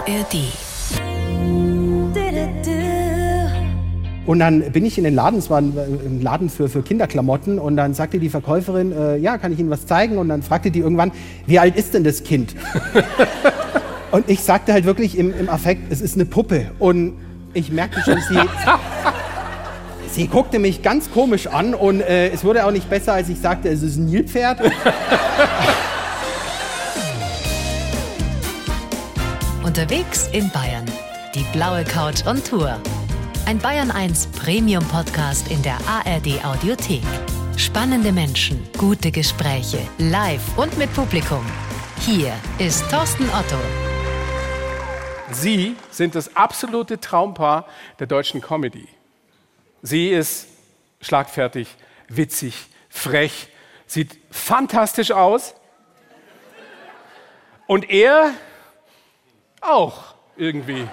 ARD. Und dann bin ich in den Laden, es war ein Laden für Kinderklamotten, und dann sagte die Verkäuferin, ja, kann ich Ihnen was zeigen? Und dann fragte die irgendwann, wie alt ist denn das Kind? Und ich sagte halt wirklich im Affekt, es ist eine Puppe. Und ich merkte schon, sie guckte mich ganz komisch an, und es wurde auch nicht besser, als ich sagte, es ist ein Nilpferd. Unterwegs in Bayern. Die blaue Couch on Tour. Ein Bayern 1 Premium-Podcast in der ARD Audiothek. Spannende Menschen, gute Gespräche, live und mit Publikum. Hier ist Thorsten Otto. Sie sind das absolute Traumpaar der deutschen Comedy. Sie ist schlagfertig, witzig, frech, sieht fantastisch aus. Und er auch irgendwie.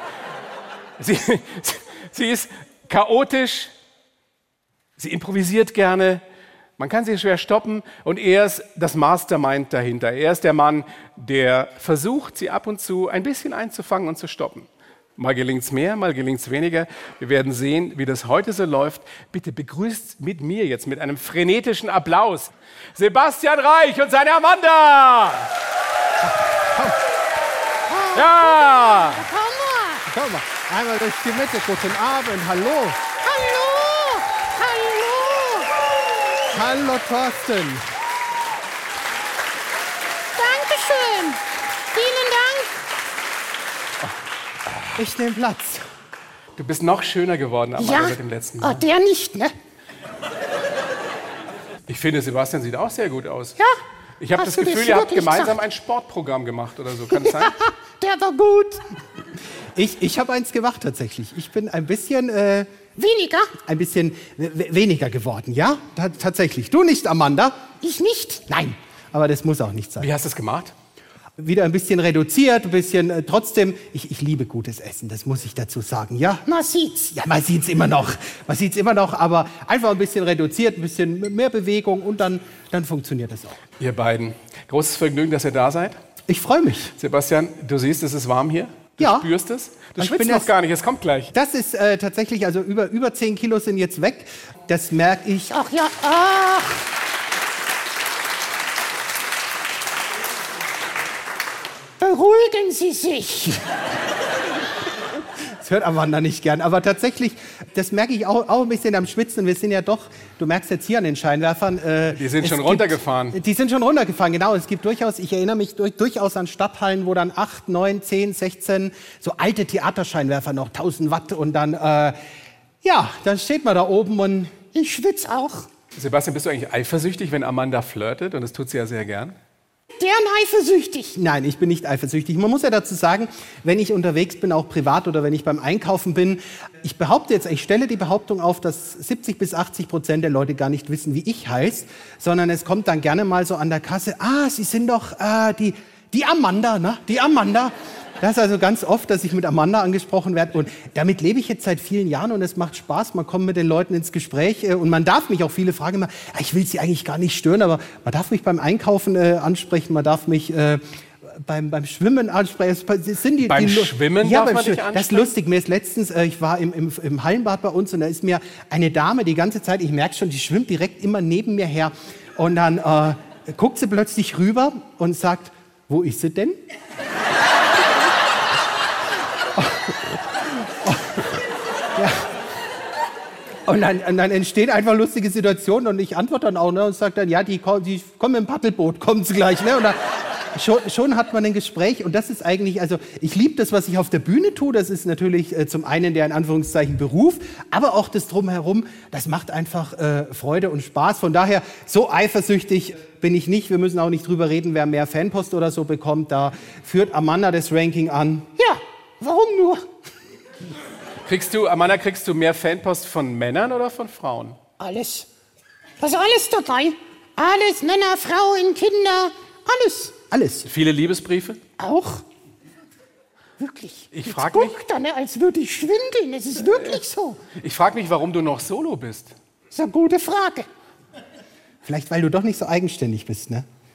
Sie ist chaotisch, sie improvisiert gerne, man kann sie schwer stoppen, und er ist das Mastermind dahinter. Er ist der Mann, der versucht, sie ab und zu ein bisschen einzufangen und zu stoppen. Mal gelingt es mehr, mal gelingt es weniger. Wir werden sehen, wie das heute so läuft. Bitte begrüßt mit mir jetzt mit einem frenetischen Applaus Sebastian Reich und seine Amanda! Ja! Komm mal, einmal durch die Mitte. Guten Abend, hallo. Hallo! Hallo! Hallo, Thorsten. Dankeschön! Vielen Dank! Ich nehme Platz. Du bist noch schöner geworden, Amanda, seit dem letzten Mal. Oh, der nicht, ne? Ich finde, Sebastian sieht auch sehr gut aus. Ja. Ich habe das Gefühl, ihr habt gemeinsam ein Sportprogramm gemacht oder so. Kann es sein? Der war gut. Ich habe eins gemacht tatsächlich. Ich bin ein bisschen Weniger? Weniger geworden, ja? Tatsächlich. Du nicht, Amanda? Ich nicht? Nein, aber das muss auch nicht sein. Wie hast du es gemacht? Wieder ein bisschen reduziert, ein bisschen trotzdem. Ich liebe gutes Essen, das muss ich dazu sagen, ja? Man sieht's. Ja, man sieht's immer noch. Man sieht's immer noch, aber einfach ein bisschen reduziert, ein bisschen mehr Bewegung, und dann funktioniert das auch. Ihr beiden. Großes Vergnügen, dass ihr da seid. Ich freue mich. Sebastian, du siehst, es ist warm hier. Du Ja. spürst es. Du Ich schwitzt bin noch das- gar nicht, es kommt gleich. Das ist tatsächlich, also über 10 Kilo sind jetzt weg. Das merke ich. Ach ja, ach. Beruhigen Sie sich. Das hört Amanda nicht gern. Aber tatsächlich, das merke ich auch ein bisschen am Schwitzen. Wir sind ja doch, du merkst jetzt hier an den Scheinwerfern. Die sind schon runtergefahren. Die sind schon runtergefahren, genau. Es gibt durchaus, ich erinnere mich durchaus an Stadthallen, wo dann 8, 9, 10, 16 so alte Theaterscheinwerfer noch, 1000 Watt. Und dann, dann steht man da oben und Ich schwitze auch. Sebastian, bist du eigentlich eifersüchtig, wenn Amanda flirtet? Und das tut sie ja sehr gern. Der eifersüchtig. Nein, ich bin nicht eifersüchtig. Man muss ja dazu sagen, wenn ich unterwegs bin, auch privat, oder wenn ich beim Einkaufen bin, ich stelle die Behauptung auf, dass 70-80% der Leute gar nicht wissen, wie ich heiße, sondern es kommt dann gerne mal so an der Kasse, Sie sind doch die Amanda, ne? Die Amanda. Das ist also ganz oft, dass ich mit Amanda angesprochen werde, und damit lebe ich jetzt seit vielen Jahren, und es macht Spaß. Man kommt mit den Leuten ins Gespräch, und man darf mich auch, viele fragen immer, ich will sie eigentlich gar nicht stören, aber man darf mich beim Einkaufen ansprechen, man darf mich beim Schwimmen ansprechen. Beim Schwimmen ja, darf man dich ansprechen? Das ist lustig. Mir ist letztens, ich war im Hallenbad bei uns, und da ist mir eine Dame die ganze Zeit, ich merke schon, die schwimmt direkt immer neben mir her, und dann guckt sie plötzlich rüber und sagt, wo ist sie denn? Ja. Und dann entstehen einfach lustige Situationen, und ich antworte dann auch, ne, und sage dann, ja, die kommen im Paddelboot, kommen sie gleich. Ne? Und dann, schon hat man ein Gespräch, und das ist eigentlich, also ich liebe das, was ich auf der Bühne tue. Das ist natürlich zum einen der in Anführungszeichen Beruf, aber auch das Drumherum, das macht einfach Freude und Spaß. Von daher, so eifersüchtig bin ich nicht. Wir müssen auch nicht drüber reden, wer mehr Fanpost oder so bekommt. Da führt Amanda das Ranking an. Ja, warum nur? Amanda, kriegst du mehr Fanpost von Männern oder von Frauen? Alles. Da ist alles dabei. Alles, Männer, Frauen, Kinder, alles. Alles. Viele Liebesbriefe? Auch. Wirklich. Ich Jetzt frag mich- guckt er, ne, als würde ich schwindeln. Es ist wirklich so. Ich frage mich, warum du noch solo bist. Das ist eine gute Frage. Vielleicht, weil du doch nicht so eigenständig bist, ne?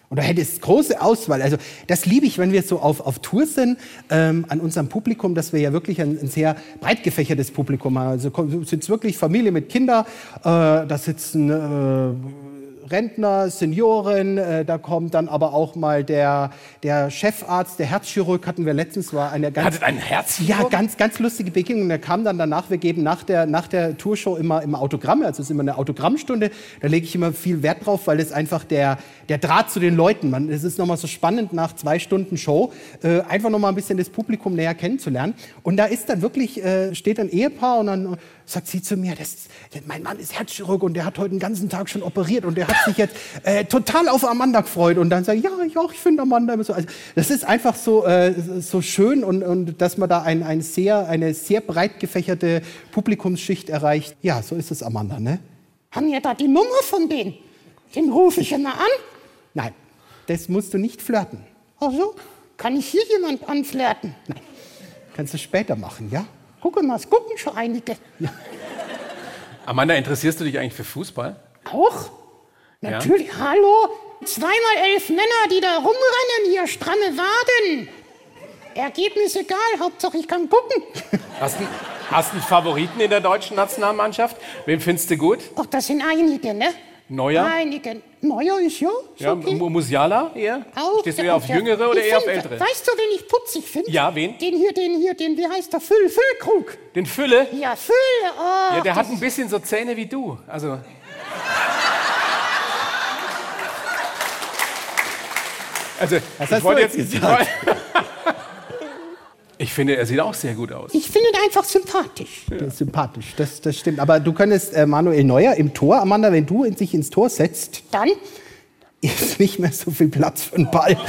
Und da hätte es große Auswahl. Also das liebe ich, wenn wir so auf Tour sind, an unserem Publikum, dass wir ja wirklich ein sehr breit gefächertes Publikum haben. Also sitzt wirklich Familie mit Kindern, da sitzen Rentner, Senioren, da kommt dann aber auch mal der Chefarzt, der Herzchirurg hatten wir letztens, war eine ganz... Hattet einen Herzchirurg? Ja, ganz lustige Begegnung. Der kam dann danach, wir geben nach der Tourshow immer Autogramme, also es ist immer eine Autogrammstunde. Da lege ich immer viel Wert drauf, weil es einfach der Draht zu den Leuten, es ist nochmal so spannend nach 2 Stunden Show, einfach nochmal ein bisschen das Publikum näher kennenzulernen. Und da ist dann wirklich, steht ein Ehepaar und dann sagt sie zu mir, mein Mann ist Herzchirurg und der hat heute den ganzen Tag schon operiert und der hat sich jetzt total auf Amanda gefreut. Und dann sage ich, ja, ich finde Amanda immer so. Also, das ist einfach so schön und dass man da eine sehr breit gefächerte Publikumsschicht erreicht. Ja, so ist es, Amanda, ne? Haben wir da die Nummer von denen? Den rufe ich immer an. Nein, das musst du nicht flirten. Ach so, kann ich hier jemand anflirten? Nein, kannst du später machen, ja? Guck mal, es gucken schon einige. Ja. Amanda, interessierst du dich eigentlich für Fußball? Auch? Ja? Natürlich, hallo? 2x11 Männer, die da rumrennen, hier stramme Waden. Ergebnis egal, Hauptsache ich kann gucken. Hast du einen Favoriten in der deutschen Nationalmannschaft? Wen findest du gut? Ach, das sind einige, ne? Neuer? Einige. Neuer ist ja. Ja, okay. Musiala eher? Auch, Stehst du eher auf Jüngere oder eher auf Ältere? Weißt du, wen ich putzig finde? Ja, wen? Den, wie heißt der? Füllkrug. Den Fülle? Ja, Fülle. Oh, Ja, der hat ein bisschen so Zähne wie du. Also. Was hast du jetzt gesagt? Ich finde, er sieht auch sehr gut aus. Ich finde ihn einfach sympathisch. Der ist sympathisch, das stimmt. Aber du könntest Manuel Neuer im Tor, Amanda, wenn du sich ins Tor setzt, Dann? ist nicht mehr so viel Platz für den Ball.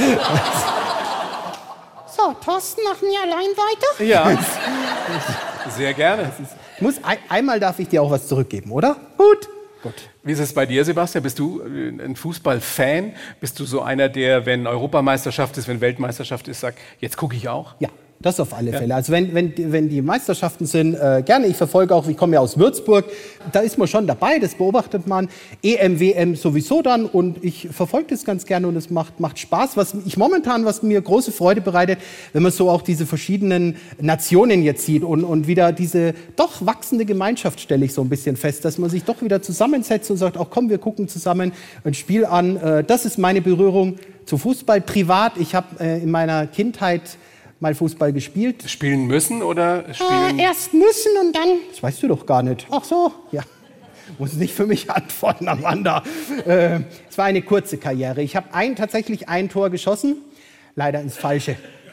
So, Thorsten, machen wir allein weiter? Ja, sehr gerne. Einmal darf ich dir auch was zurückgeben, oder? Gut. Wie ist es bei dir, Sebastian? Bist du ein Fußballfan? Bist du so einer, der, wenn Europameisterschaft ist, wenn Weltmeisterschaft ist, sagt, jetzt gucke ich auch? Ja, das auf alle Fälle. Also wenn die Meisterschaften sind, gerne. Ich verfolge auch, ich komme ja aus Würzburg, da ist man schon dabei, das beobachtet man. EM, WM sowieso dann und ich verfolge das ganz gerne und es macht Spaß. Was mir große Freude bereitet, wenn man so auch diese verschiedenen Nationen jetzt sieht und wieder diese doch wachsende Gemeinschaft stelle ich so ein bisschen fest, dass man sich doch wieder zusammensetzt und sagt, auch komm, wir gucken zusammen ein Spiel an. Das ist meine Berührung zu Fußball. Privat, ich habe in meiner Kindheit mal Fußball gespielt. Spielen müssen oder spielen? Erst müssen und dann... Das weißt du doch gar nicht. Ach so. Ja, muss nicht für mich antworten, Amanda. Es war eine kurze Karriere. Ich habe tatsächlich ein Tor geschossen, leider ins Falsche.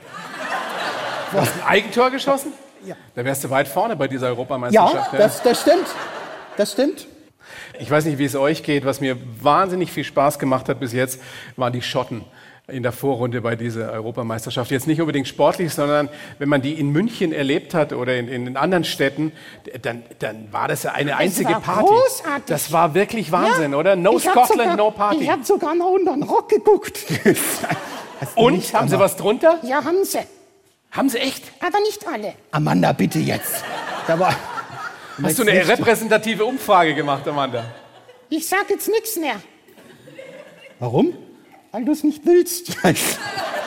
Du hast ein Eigentor geschossen? Ja. Da wärst du weit vorne bei dieser Europameisterschaft. Ja, das stimmt. Das stimmt. Ich weiß nicht, wie es euch geht. Was mir wahnsinnig viel Spaß gemacht hat bis jetzt, waren die Schotten in der Vorrunde bei dieser Europameisterschaft. Jetzt nicht unbedingt sportlich, sondern wenn man die in München erlebt hat oder in anderen Städten, dann war das ja eine einzige war Party. großartig. Das war wirklich Wahnsinn, Ja, oder? No ich hab Scotland, sogar- no Party. Ich habe sogar noch unter den Rock geguckt. Und? Haben sie was drunter? Ja, haben sie. Haben sie echt? Aber nicht alle. Amanda, bitte jetzt. Da war, Hast du eine repräsentative Umfrage gemacht, Amanda? Ich sag jetzt nichts mehr, Warum? weil du es nicht willst. Kannst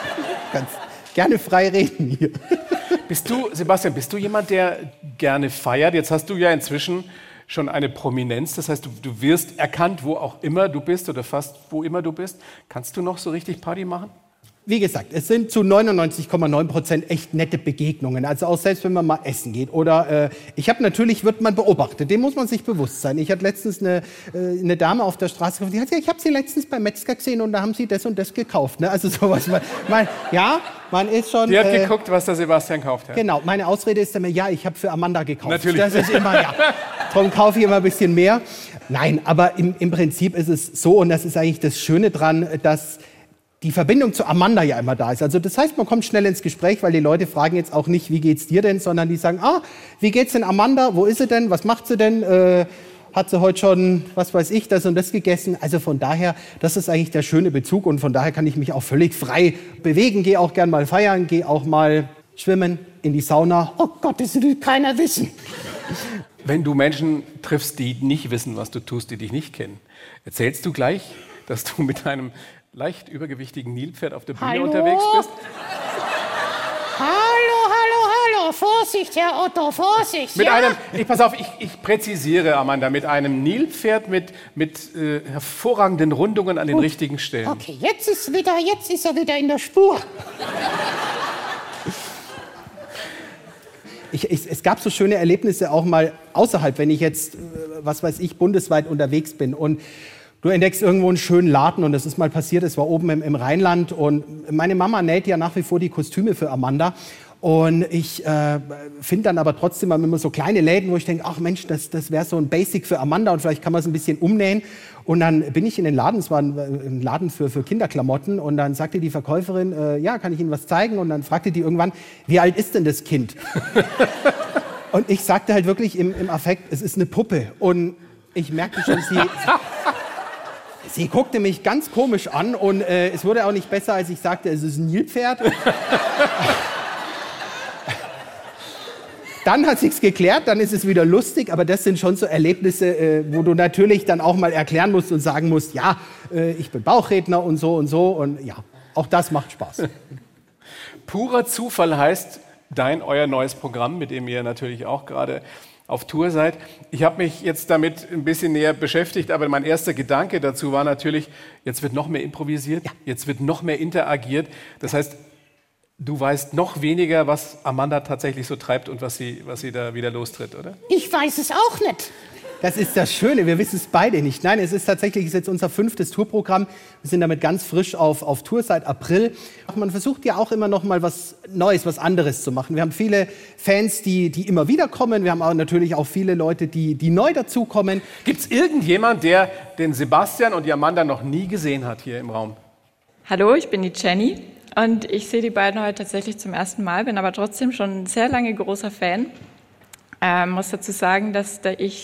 gerne frei reden hier. Sebastian, bist du jemand, der gerne feiert? Jetzt hast du ja inzwischen schon eine Prominenz. Das heißt, du wirst erkannt, wo auch immer du bist oder fast wo immer du bist. Kannst du noch so richtig Party machen? Wie gesagt, es sind zu 99,9% echt nette Begegnungen. Also auch selbst, wenn man mal essen geht. Oder wird man beobachtet. Dem muss man sich bewusst sein. Ich hatte letztens eine Dame auf der Straße gefragt, die hat gesagt, ich habe sie letztens beim Metzger gesehen und da haben sie das und das gekauft. Ne? Also sowas. Man ist schon... Die hat geguckt, was der Sebastian kauft. Ja? Genau, meine Ausrede ist immer, ja, ich habe für Amanda gekauft. Natürlich. Das ist immer, ja. Darum kaufe ich immer ein bisschen mehr. Nein, aber im Prinzip ist es so, und das ist eigentlich das Schöne dran, dass die Verbindung zu Amanda ja immer da ist. Also das heißt, man kommt schnell ins Gespräch, weil die Leute fragen jetzt auch nicht, wie geht's dir denn, sondern die sagen, wie geht's denn Amanda, wo ist sie denn, was macht sie denn, hat sie heute schon, was weiß ich, das und das gegessen. Also von daher, das ist eigentlich der schöne Bezug und von daher kann ich mich auch völlig frei bewegen, gehe auch gern mal feiern, gehe auch mal schwimmen, in die Sauna. Oh Gott, das will keiner wissen. Wenn du Menschen triffst, die nicht wissen, was du tust, die dich nicht kennen, erzählst du gleich, dass du mit einem leicht übergewichtigen Nilpferd auf der Bühne unterwegs bist. Hallo. Vorsicht, Herr Otto, Vorsicht. Pass auf, ich präzisiere, Amanda, mit einem Nilpferd mit hervorragenden Rundungen an den richtigen Stellen. Okay, jetzt ist er wieder in der Spur. Es gab so schöne Erlebnisse auch mal außerhalb, wenn ich jetzt, was weiß ich, bundesweit unterwegs bin und du entdeckst irgendwo einen schönen Laden und das ist mal passiert, es war oben im Rheinland und meine Mama näht ja nach wie vor die Kostüme für Amanda und ich finde dann aber trotzdem immer so kleine Läden, wo ich denke, ach Mensch, das wäre so ein Basic für Amanda und vielleicht kann man es ein bisschen umnähen und dann bin ich in den Laden, es war ein Laden für Kinderklamotten und dann sagte die Verkäuferin, ja, kann ich Ihnen was zeigen und dann fragte die irgendwann, wie alt ist denn das Kind? Und ich sagte halt wirklich im Affekt, es ist eine Puppe und ich merkte schon, sie guckte mich ganz komisch an und es wurde auch nicht besser, als ich sagte, es ist ein Nilpferd. Dann hat sich's geklärt, dann ist es wieder lustig, aber das sind schon so Erlebnisse, wo du natürlich dann auch mal erklären musst und sagen musst, ja, ich bin Bauchredner und so und ja, auch das macht Spaß. Purer Zufall heißt euer neues Programm, mit dem ihr natürlich auch gerade auf Tour seid. Ich habe mich jetzt damit ein bisschen näher beschäftigt, aber mein erster Gedanke dazu war natürlich, jetzt wird noch mehr improvisiert, jetzt wird noch mehr interagiert. Das heißt, du weißt noch weniger, was Amanda tatsächlich so treibt und was sie da wieder lostritt, oder? Ich weiß es auch nicht. Das ist das Schöne, wir wissen es beide nicht. Nein, es ist tatsächlich jetzt unser 5. Tourprogramm. Wir sind damit ganz frisch auf Tour seit April. Man versucht ja auch immer noch mal was Neues, was anderes zu machen. Wir haben viele Fans, die immer wieder kommen. Wir haben auch natürlich auch viele Leute, die neu dazukommen. Gibt es irgendjemand, der den Sebastian und die Amanda noch nie gesehen hat hier im Raum? Hallo, ich bin die Jenny und ich sehe die beiden heute tatsächlich zum ersten Mal, bin aber trotzdem schon sehr lange großer Fan. Muss dazu sagen, dass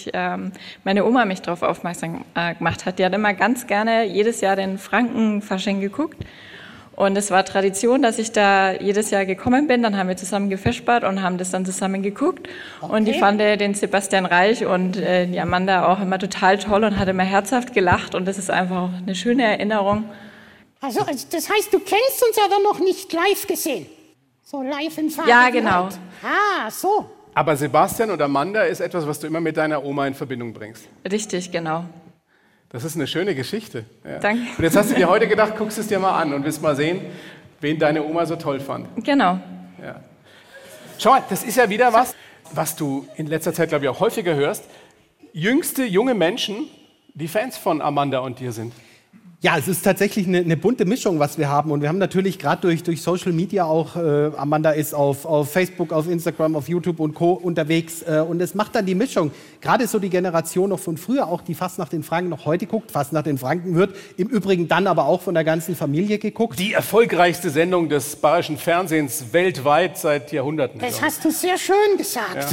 meine Oma mich darauf aufmerksam gemacht hat. Die hat immer ganz gerne jedes Jahr den Frankenfasching geguckt. Und es war Tradition, dass ich da jedes Jahr gekommen bin. Dann haben wir zusammen gefespert und haben das dann zusammen geguckt. Okay. Und die fand den Sebastian Reich und die Amanda auch immer total toll und hat immer herzhaft gelacht. Und das ist einfach auch eine schöne Erinnerung. Also das heißt, du kennst uns aber noch nicht live gesehen? So live in Farbe? Ja, genau. Ah, so. Aber Sebastian und Amanda ist etwas, was du immer mit deiner Oma in Verbindung bringst. Richtig, genau. Das ist eine schöne Geschichte. Ja. Danke. Und jetzt hast du dir heute gedacht, guckst es dir mal an und willst mal sehen, wen deine Oma so toll fand. Genau. Ja. Schau mal, das ist ja wieder was du in letzter Zeit, glaube ich, auch häufiger hörst. Jüngste, junge Menschen, die Fans von Amanda und dir sind. Ja, es ist tatsächlich eine bunte Mischung, was wir haben. Und wir haben natürlich gerade durch Social Media auch, Amanda ist auf Facebook, auf Instagram, auf YouTube und Co. unterwegs. Und es macht dann die Mischung. Gerade so die Generation noch von früher, auch die Fastnacht in Franken noch heute guckt. Fastnacht in Franken wird im Übrigen dann aber auch von der ganzen Familie geguckt. Die erfolgreichste Sendung des bayerischen Fernsehens weltweit seit Jahrhunderten. Das hast du sehr schön gesagt.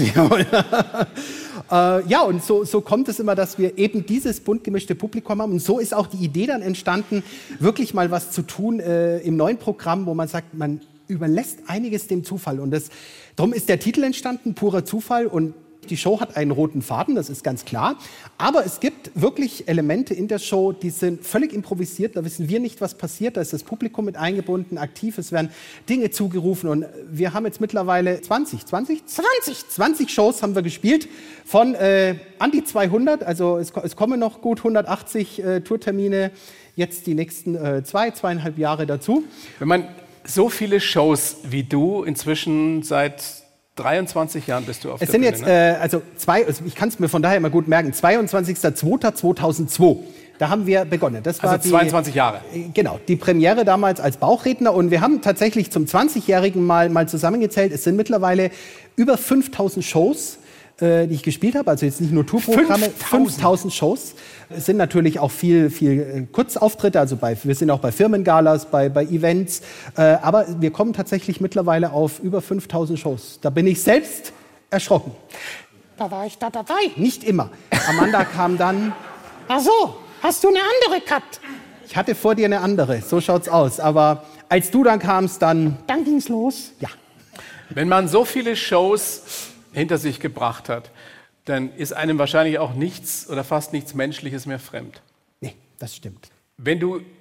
Ja, und so kommt es immer, dass wir eben dieses bunt gemischte Publikum haben. Und so ist auch die Idee dann entstanden, wirklich mal was zu tun im neuen Programm, wo man sagt, man überlässt einiges dem Zufall. Und darum ist der Titel entstanden, Purer Zufall. Und die Show hat einen roten Faden, das ist ganz klar. Aber es gibt wirklich Elemente in der Show, die sind völlig improvisiert. Da wissen wir nicht, was passiert. Da ist das Publikum mit eingebunden, aktiv. Es werden Dinge zugerufen. Und wir haben jetzt mittlerweile 20 Shows haben wir gespielt. Von an die 200. Also es kommen noch gut 180 Tourtermine. Jetzt die nächsten 2,5 Jahre dazu. Wenn man so viele Shows wie du inzwischen seit 23 Jahren bist du auf der Bühne. Es sind jetzt, ich kann es mir von daher immer gut merken, 22.02.2002. Da haben wir begonnen. Das war 22 Jahre. Genau, die Premiere damals als Bauchredner. Und wir haben tatsächlich zum 20-Jährigen mal zusammengezählt. Es sind mittlerweile über 5.000 Shows, die ich gespielt habe. Also jetzt nicht nur Tourprogramme, 5.000 Shows. Es sind natürlich auch viel Kurzauftritte. Also wir sind auch bei Firmengalas, bei Events. Aber wir kommen tatsächlich mittlerweile auf über 5.000 Shows. Da bin ich selbst erschrocken. Da war ich da dabei. Nicht immer. Amanda kam dann. Ach so. Hast du eine andere gehabt? Ich hatte vor dir eine andere, so schaut's aus. Aber als du dann kamst, dann ging's los. Ja. Wenn man so viele Shows hinter sich gebracht hat, dann ist einem wahrscheinlich auch nichts oder fast nichts Menschliches mehr fremd. Nee, das stimmt. Wenn du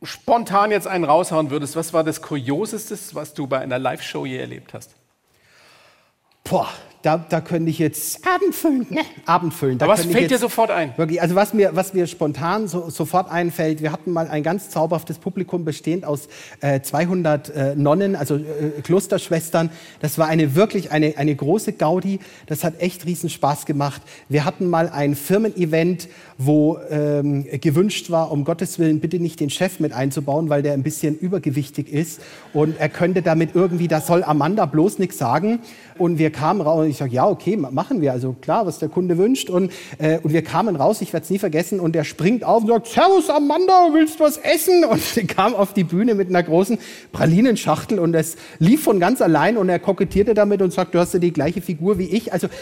spontan jetzt einen raushauen würdest, was war das Kurioseste, was du bei einer Live-Show je erlebt hast? Boah, da könnte ich jetzt Abend füllen, ne? Abend füllen. Da Aber was könnte ich fällt dir jetzt sofort ein? Wirklich, also was mir spontan sofort einfällt, wir hatten mal ein ganz zauberhaftes Publikum bestehend aus 200 Nonnen, also Klosterschwestern. Das war wirklich eine große Gaudi. Das hat echt riesen Spaß gemacht. Wir hatten mal ein Firmen-Event, wo gewünscht war, um Gottes Willen bitte nicht den Chef mit einzubauen, weil der ein bisschen übergewichtig ist. Und er könnte damit irgendwie, da soll Amanda bloß nichts sagen. Und wir kamen raus und ich sage, ja, okay, machen wir. Also klar, was der Kunde wünscht. Und wir kamen raus, ich werde es nie vergessen. Und der springt auf und sagt, Servus Amanda, willst du was essen? Und der kam auf die Bühne mit einer großen Pralinenschachtel. Und es lief von ganz allein. Und er kokettierte damit und sagt, du hast ja die gleiche Figur wie ich. Also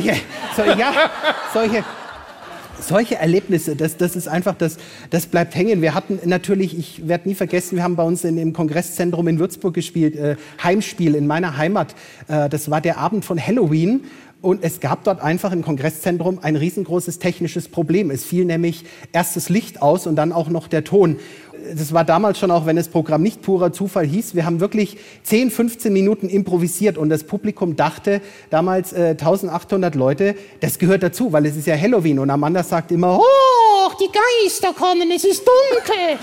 solche Erlebnisse, das ist einfach, das bleibt hängen. Wir hatten natürlich, ich werde nie vergessen, wir haben bei uns im Kongresszentrum in Würzburg gespielt, Heimspiel in meiner Heimat. Das war der Abend von Halloween und es gab dort einfach im Kongresszentrum ein riesengroßes technisches Problem. Es fiel nämlich erst das Licht aus und dann auch noch der Ton. Das war damals schon, auch wenn das Programm nicht purer Zufall hieß, wir haben wirklich 10, 15 Minuten improvisiert und das Publikum dachte, damals 1800 Leute, das gehört dazu, weil es ist ja Halloween und Amanda sagt immer, Oh, die Geister kommen, es ist dunkel.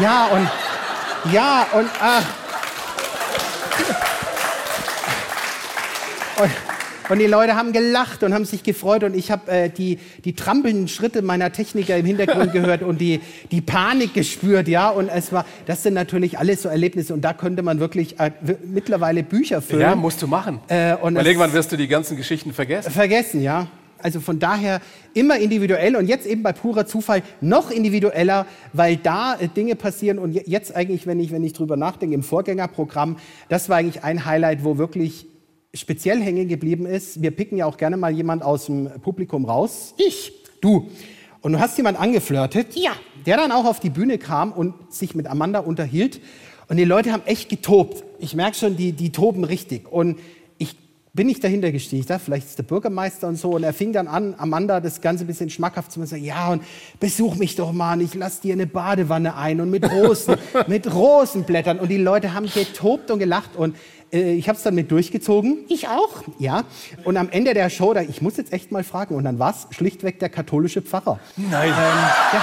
Und die Leute haben gelacht und haben sich gefreut und ich habe die trampelnden Schritte meiner Techniker im Hintergrund gehört und die Panik gespürt, ja. Und das sind natürlich alles so Erlebnisse und da könnte man wirklich mittlerweile Bücher füllen. Ja, musst du machen. Weil irgendwann wirst du die ganzen Geschichten vergessen. Vergessen, ja. Also von daher immer individuell und jetzt eben bei purer Zufall noch individueller, weil da Dinge passieren und jetzt eigentlich, wenn ich drüber nachdenke, im Vorgängerprogramm, das war eigentlich ein Highlight, wo wirklich speziell hängen geblieben ist. Wir picken ja auch gerne mal jemand aus dem Publikum raus. Ich. Du. Und du hast jemand angeflirtet, Ja. der dann auch auf die Bühne kam und sich mit Amanda unterhielt. Und die Leute haben echt getobt. Ich merke schon, die toben richtig. Und ich bin nicht dahinter gestiegen. Ich dachte, vielleicht ist der Bürgermeister und so. Und er fing dann an, Amanda das Ganze ein bisschen schmackhaft zu machen. Ja, und besuch mich doch mal. Und ich lass dir eine Badewanne ein. Und mit Rosenblättern. Und die Leute haben getobt und gelacht. Und ich habe es dann mit durchgezogen. Ich auch. Ja. Und am Ende der Show, ich muss jetzt echt mal fragen. Und dann war es schlichtweg der katholische Pfarrer. Nein. Ja.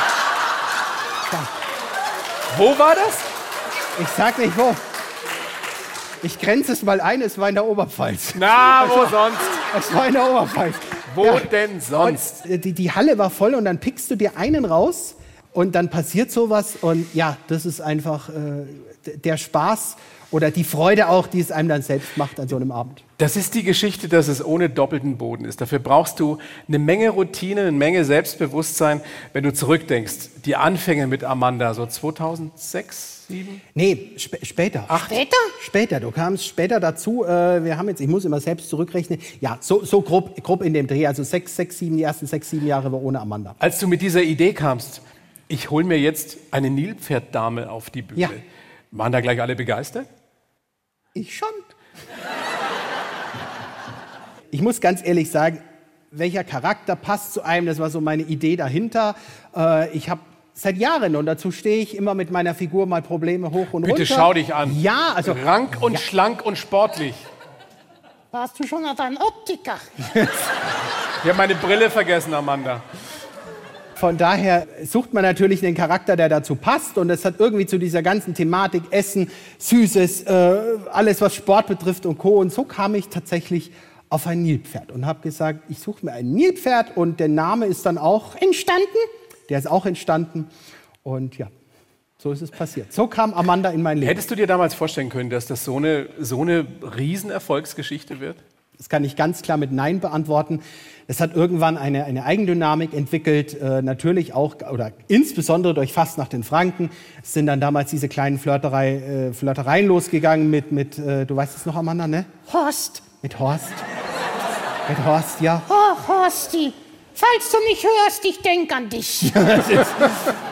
Wo war das? Ich sag nicht wo. Ich grenze es mal ein, es war in der Oberpfalz. Na, wo sonst? Es war in der Oberpfalz. Wo denn sonst? Und die Halle war voll und dann pickst du dir einen raus und dann passiert sowas. Und ja, das ist einfach der Spaß oder die Freude auch, die es einem dann selbst macht an so einem Abend. Das ist die Geschichte, dass es ohne doppelten Boden ist. Dafür brauchst du eine Menge Routine, eine Menge Selbstbewusstsein, wenn du zurückdenkst. Die Anfänge mit Amanda, so 2006, 2007? Nee, später. Ach, Später, du kamst später dazu. Wir haben jetzt, ich muss immer selbst zurückrechnen, ja, so grob in dem Dreh, also die ersten 6, 7 Jahre war ohne Amanda. als du mit dieser Idee kamst, ich hole mir jetzt eine Nilpferddame auf die Bühne, Ja. waren da gleich alle begeistert? Ich schon. Ich muss ganz ehrlich sagen, welcher Charakter passt zu einem, das war so meine Idee dahinter. Ich habe seit Jahren, und dazu stehe ich, immer mit meiner Figur mal Probleme hoch und runter. Bitte schau dich an. Ja, also Rank und schlank und sportlich. Warst du schon an deinem Optiker? Ich habe meine Brille vergessen, Amanda. von daher sucht man natürlich den Charakter, der dazu passt. Und das hat irgendwie zu dieser ganzen Thematik Essen, Süßes, alles was Sport betrifft und Co. Und so kam ich tatsächlich auf ein Nilpferd und habe gesagt, ich suche mir ein Nilpferd und der Name ist dann auch Entstanden? Der ist auch entstanden und ja, so ist es passiert. So kam Amanda in mein Leben. Hättest du dir damals vorstellen können, dass das so eine Riesenerfolgsgeschichte wird? Das kann ich ganz klar mit Nein beantworten. Es hat irgendwann eine Eigendynamik entwickelt, natürlich auch oder insbesondere durch Fastnacht in Franken. Es sind dann damals diese kleinen Flirtereien losgegangen mit du weißt es noch, Amanda, ne? Horst. Mit Horst. Mit Horst, ja. Oh, Horsti. Falls du mich hörst, ich denk an dich.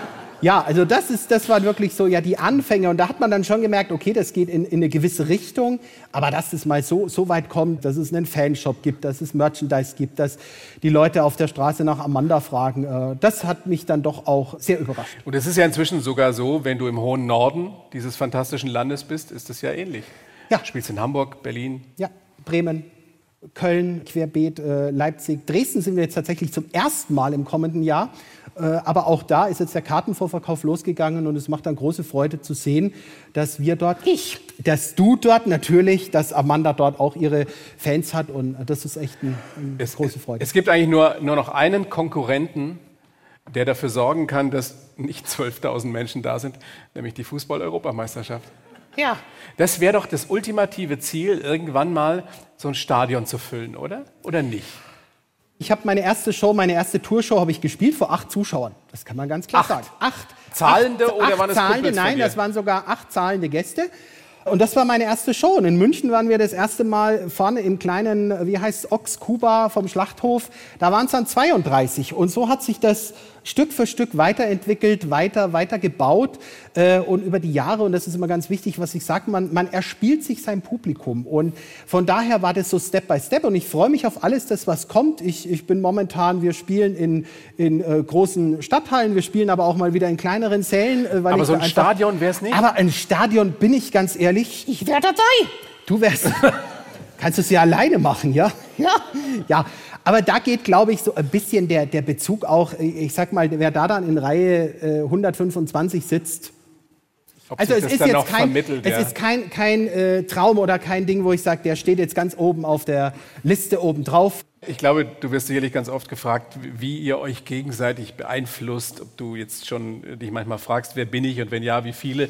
Ja, also das war wirklich so, ja, die Anfänge. Und da hat man dann schon gemerkt, okay, das geht in eine gewisse Richtung. Aber dass es mal so weit kommt, dass es einen Fanshop gibt, dass es Merchandise gibt, dass die Leute auf der Straße nach Amanda fragen, das hat mich dann doch auch sehr überrascht. Und es ist ja inzwischen sogar so, wenn du im hohen Norden dieses fantastischen Landes bist, ist es ja ähnlich. Ja. Du spielst in Hamburg, Berlin. Ja, Bremen, Köln, querbeet, Leipzig. Dresden sind wir jetzt tatsächlich zum ersten Mal im kommenden Jahr. Aber auch da ist jetzt der Kartenvorverkauf losgegangen und es macht dann große Freude zu sehen, dass wir dort, dass du dort natürlich, dass Amanda dort auch ihre Fans hat und das ist echt eine große Freude. Es gibt eigentlich nur noch einen Konkurrenten, der dafür sorgen kann, dass nicht 12.000 Menschen da sind, nämlich die Fußball-Europameisterschaft. Ja. Das wäre doch das ultimative Ziel, irgendwann mal so ein Stadion zu füllen, oder? Oder nicht? Ich habe meine erste Tourshow habe ich gespielt vor 8 Zuschauern. Das kann man ganz klar sagen. 8 Zahlende oder waren es zahlende? Kumpels von Nein, dir? das waren sogar 8 zahlende Gäste. Und das war meine erste Show. Und in München waren wir das erste Mal vorne im kleinen, wie heißt es, Ox Kuba vom Schlachthof. Da waren es dann 32. Und so hat sich das Stück für Stück weiterentwickelt, weiter gebaut. Und über die Jahre, und das ist immer ganz wichtig, was ich sage, man erspielt sich sein Publikum. Und von daher war das so Step by Step. Und ich freue mich auf alles, das was kommt. Ich bin momentan, wir spielen in großen Stadthallen, wir spielen aber auch mal wieder in kleineren Sälen. Weil Aber so ein Stadion wäre es nicht? Aber ein Stadion, bin ich ganz ehrlich, Ich wäre dabei. du wärst, kannst du es ja alleine machen, ja? Ja. Ja, aber da geht, glaube ich, so ein bisschen der Bezug auch, ich sag mal, wer da dann in Reihe 125 sitzt. Ob Also sich es das ist dann jetzt noch kein, vermittelt, es ja. ist kein Traum oder kein Ding, wo ich sage, der steht jetzt ganz oben auf der Liste oben drauf. Ich glaube, du wirst sicherlich ganz oft gefragt, wie ihr euch gegenseitig beeinflusst, ob du jetzt schon dich manchmal fragst, wer bin ich und wenn ja, wie viele.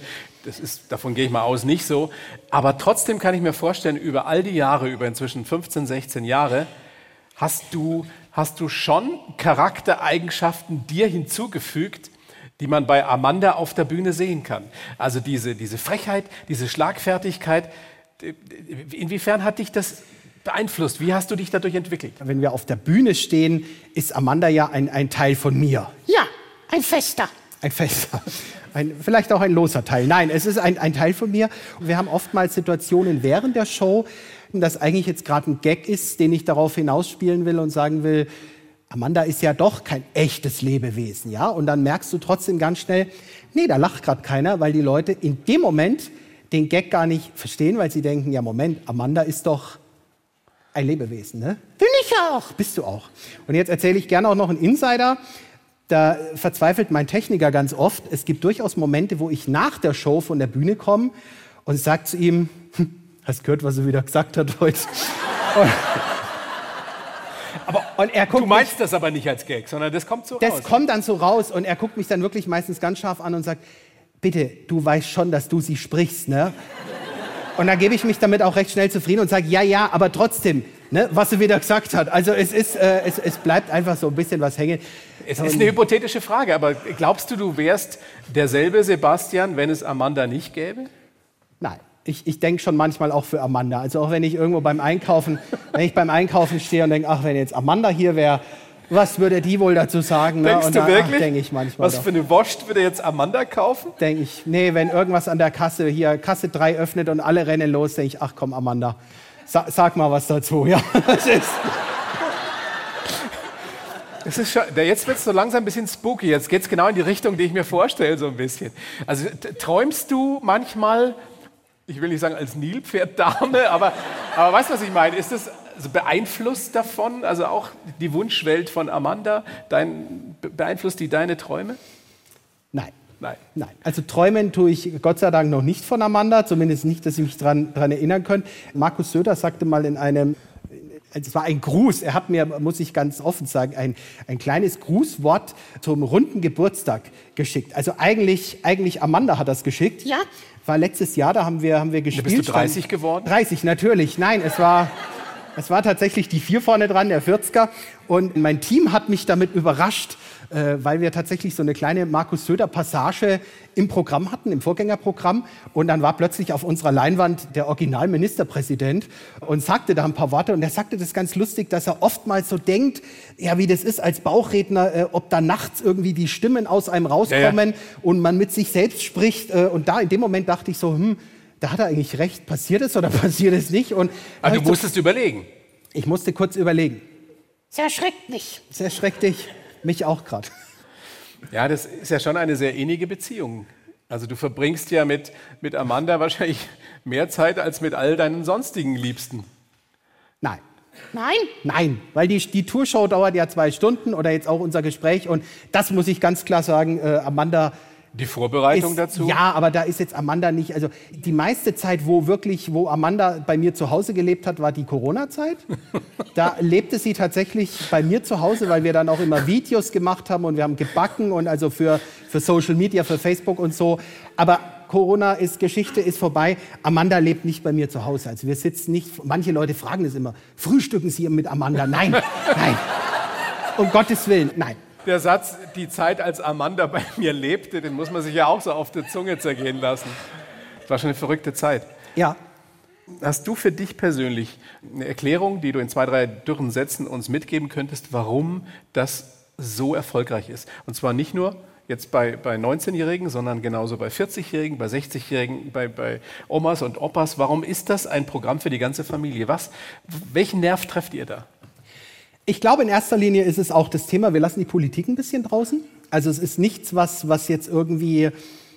Davon gehe ich mal aus, nicht so. Aber trotzdem kann ich mir vorstellen, über all die Jahre, über inzwischen 15, 16 Jahre, hast du schon Charaktereigenschaften dir hinzugefügt, die man bei Amanda auf der Bühne sehen kann. Also diese Frechheit, diese Schlagfertigkeit. Inwiefern hat dich das beeinflusst? Wie hast du dich dadurch entwickelt? Wenn wir auf der Bühne stehen, ist Amanda ja ein Teil von mir. Ja, ein Fester. Ein fester. Vielleicht auch ein loser Teil. Nein, es ist ein Teil von mir. Und wir haben oftmals Situationen während der Show, dass eigentlich jetzt gerade ein Gag ist, den ich darauf hinausspielen will und sagen will, Amanda ist ja doch kein echtes Lebewesen, ja? Und dann merkst du trotzdem ganz schnell, nee, da lacht gerade keiner, weil die Leute in dem Moment den Gag gar nicht verstehen, weil sie denken, ja Moment, Amanda ist doch ein Lebewesen, ne? Bin ich auch. Bist du auch. Und jetzt erzähle ich gerne auch noch einen Insider. Da verzweifelt mein Techniker ganz oft. Es gibt durchaus Momente, wo ich nach der Show von der Bühne komme und sage zu ihm, hast gehört, was er wieder gesagt hat heute? Und er guckt Du meinst das aber nicht als Gag, sondern das kommt so raus. Das kommt dann so raus und er guckt mich dann wirklich meistens ganz scharf an und sagt, bitte, du weißt schon, dass du sie sprichst, ne? Und dann gebe ich mich damit auch recht schnell zufrieden und sage, ja, aber trotzdem, ne, was sie wieder gesagt hat. Also es bleibt einfach so ein bisschen was hängen. Es ist eine hypothetische Frage, aber glaubst du wärst derselbe Sebastian, wenn es Amanda nicht gäbe? Nein. Ich denke schon manchmal auch für Amanda. Also auch wenn ich irgendwo beim Einkaufen stehe und denke, ach, wenn jetzt Amanda hier wäre, was würde die wohl dazu sagen? Ne? Denkst und du da, wirklich? Denke ich manchmal. Was für eine Wurst würde jetzt Amanda kaufen? Denke ich, nee, wenn irgendwas an der Kasse, hier Kasse 3 öffnet und alle rennen los, denke ich, ach komm, Amanda, sag mal was dazu. Ja, das ist schon, jetzt wird es so langsam ein bisschen spooky. Jetzt geht es genau in die Richtung, die ich mir vorstelle, so ein bisschen. Also träumst du manchmal, ich will nicht sagen als Nilpferddame, aber weißt du, was ich meine? Ist das also beeinflusst davon, also auch die Wunschwelt von Amanda, beeinflusst die deine Träume? Nein. Nein. Also träumen tue ich Gott sei Dank noch nicht von Amanda, zumindest nicht, dass ich mich dran erinnern könnte. Markus Söder sagte mal in einem, es war ein Gruß, er hat mir, muss ich ganz offen sagen, ein kleines Grußwort zum runden Geburtstag geschickt. Also eigentlich Amanda hat das geschickt. Ja. War letztes Jahr, da haben wir gespielt. Bist du 30 geworden? 30, natürlich. Nein, es war Es war tatsächlich die 4 vorne dran, der 40er. Und mein Team hat mich damit überrascht, weil wir tatsächlich so eine kleine Markus Söder-Passage im Programm hatten, im Vorgängerprogramm. Und dann war plötzlich auf unserer Leinwand der Originalministerpräsident und sagte da ein paar Worte. Und er sagte das ganz lustig, dass er oftmals so denkt, ja, wie das ist als Bauchredner, ob da nachts irgendwie die Stimmen aus einem rauskommen und man mit sich selbst spricht. Und da in dem Moment dachte ich so, da hat er eigentlich recht, passiert es oder passiert es nicht? Und du musstest überlegen. Ich musste kurz überlegen. Es erschreckt mich. Es erschreckt dich, mich auch gerade. Ja, das ist ja schon eine sehr innige Beziehung. Also du verbringst ja mit Amanda wahrscheinlich mehr Zeit als mit all deinen sonstigen Liebsten. Nein. Nein? Nein, weil die Tourshow dauert ja 2 Stunden oder jetzt auch unser Gespräch. Und das muss ich ganz klar sagen, Amanda... Die Vorbereitung dazu? Ja, aber da ist jetzt Amanda nicht, also die meiste Zeit, wo Amanda bei mir zu Hause gelebt hat, war die Corona-Zeit. Da lebte sie tatsächlich bei mir zu Hause, weil wir dann auch immer Videos gemacht haben und wir haben gebacken und also für Social Media, für Facebook und so. Aber Geschichte ist vorbei. Amanda lebt nicht bei mir zu Hause. Also wir sitzen nicht, manche Leute fragen es immer, frühstücken Sie mit Amanda? Nein, nein. Um Gottes Willen, nein. Der Satz, die Zeit, als Amanda bei mir lebte, den muss man sich ja auch so auf der Zunge zergehen lassen. Das war schon eine verrückte Zeit. Ja. Hast du für dich persönlich eine Erklärung, die du in 2, 3 dürren Sätzen uns mitgeben könntest, warum das so erfolgreich ist? Und zwar nicht nur jetzt bei 19-Jährigen, sondern genauso bei 40-Jährigen, bei 60-Jährigen, bei Omas und Opas. Warum ist das ein Programm für die ganze Familie? Welchen Nerv trefft ihr da? Ich glaube, in erster Linie ist es auch das Thema, wir lassen die Politik ein bisschen draußen. Also es ist nichts, was jetzt irgendwie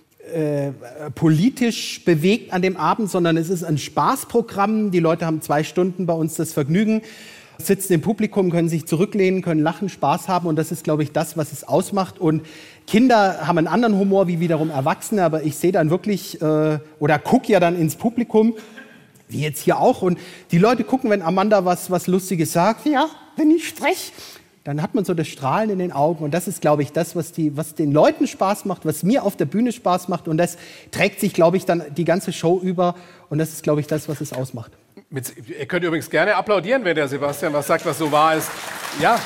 politisch bewegt an dem Abend, sondern es ist ein Spaßprogramm. Die Leute haben 2 Stunden bei uns das Vergnügen, sitzen im Publikum, können sich zurücklehnen, können lachen, Spaß haben. Und das ist, glaube ich, das, was es ausmacht. Und Kinder haben einen anderen Humor wie wiederum Erwachsene. Aber ich sehe dann wirklich, oder gucke ja dann ins Publikum, wie jetzt hier auch. Und die Leute gucken, wenn Amanda was Lustiges sagt. Ja, wenn ich spreche. Dann hat man so das Strahlen in den Augen. Und das ist, glaube ich, das, was den Leuten Spaß macht, was mir auf der Bühne Spaß macht. Und das trägt sich, glaube ich, dann die ganze Show über. Und das ist, glaube ich, das, was es ausmacht. Ihr könnt übrigens gerne applaudieren, wenn der Sebastian was sagt, was so wahr ist. Ja.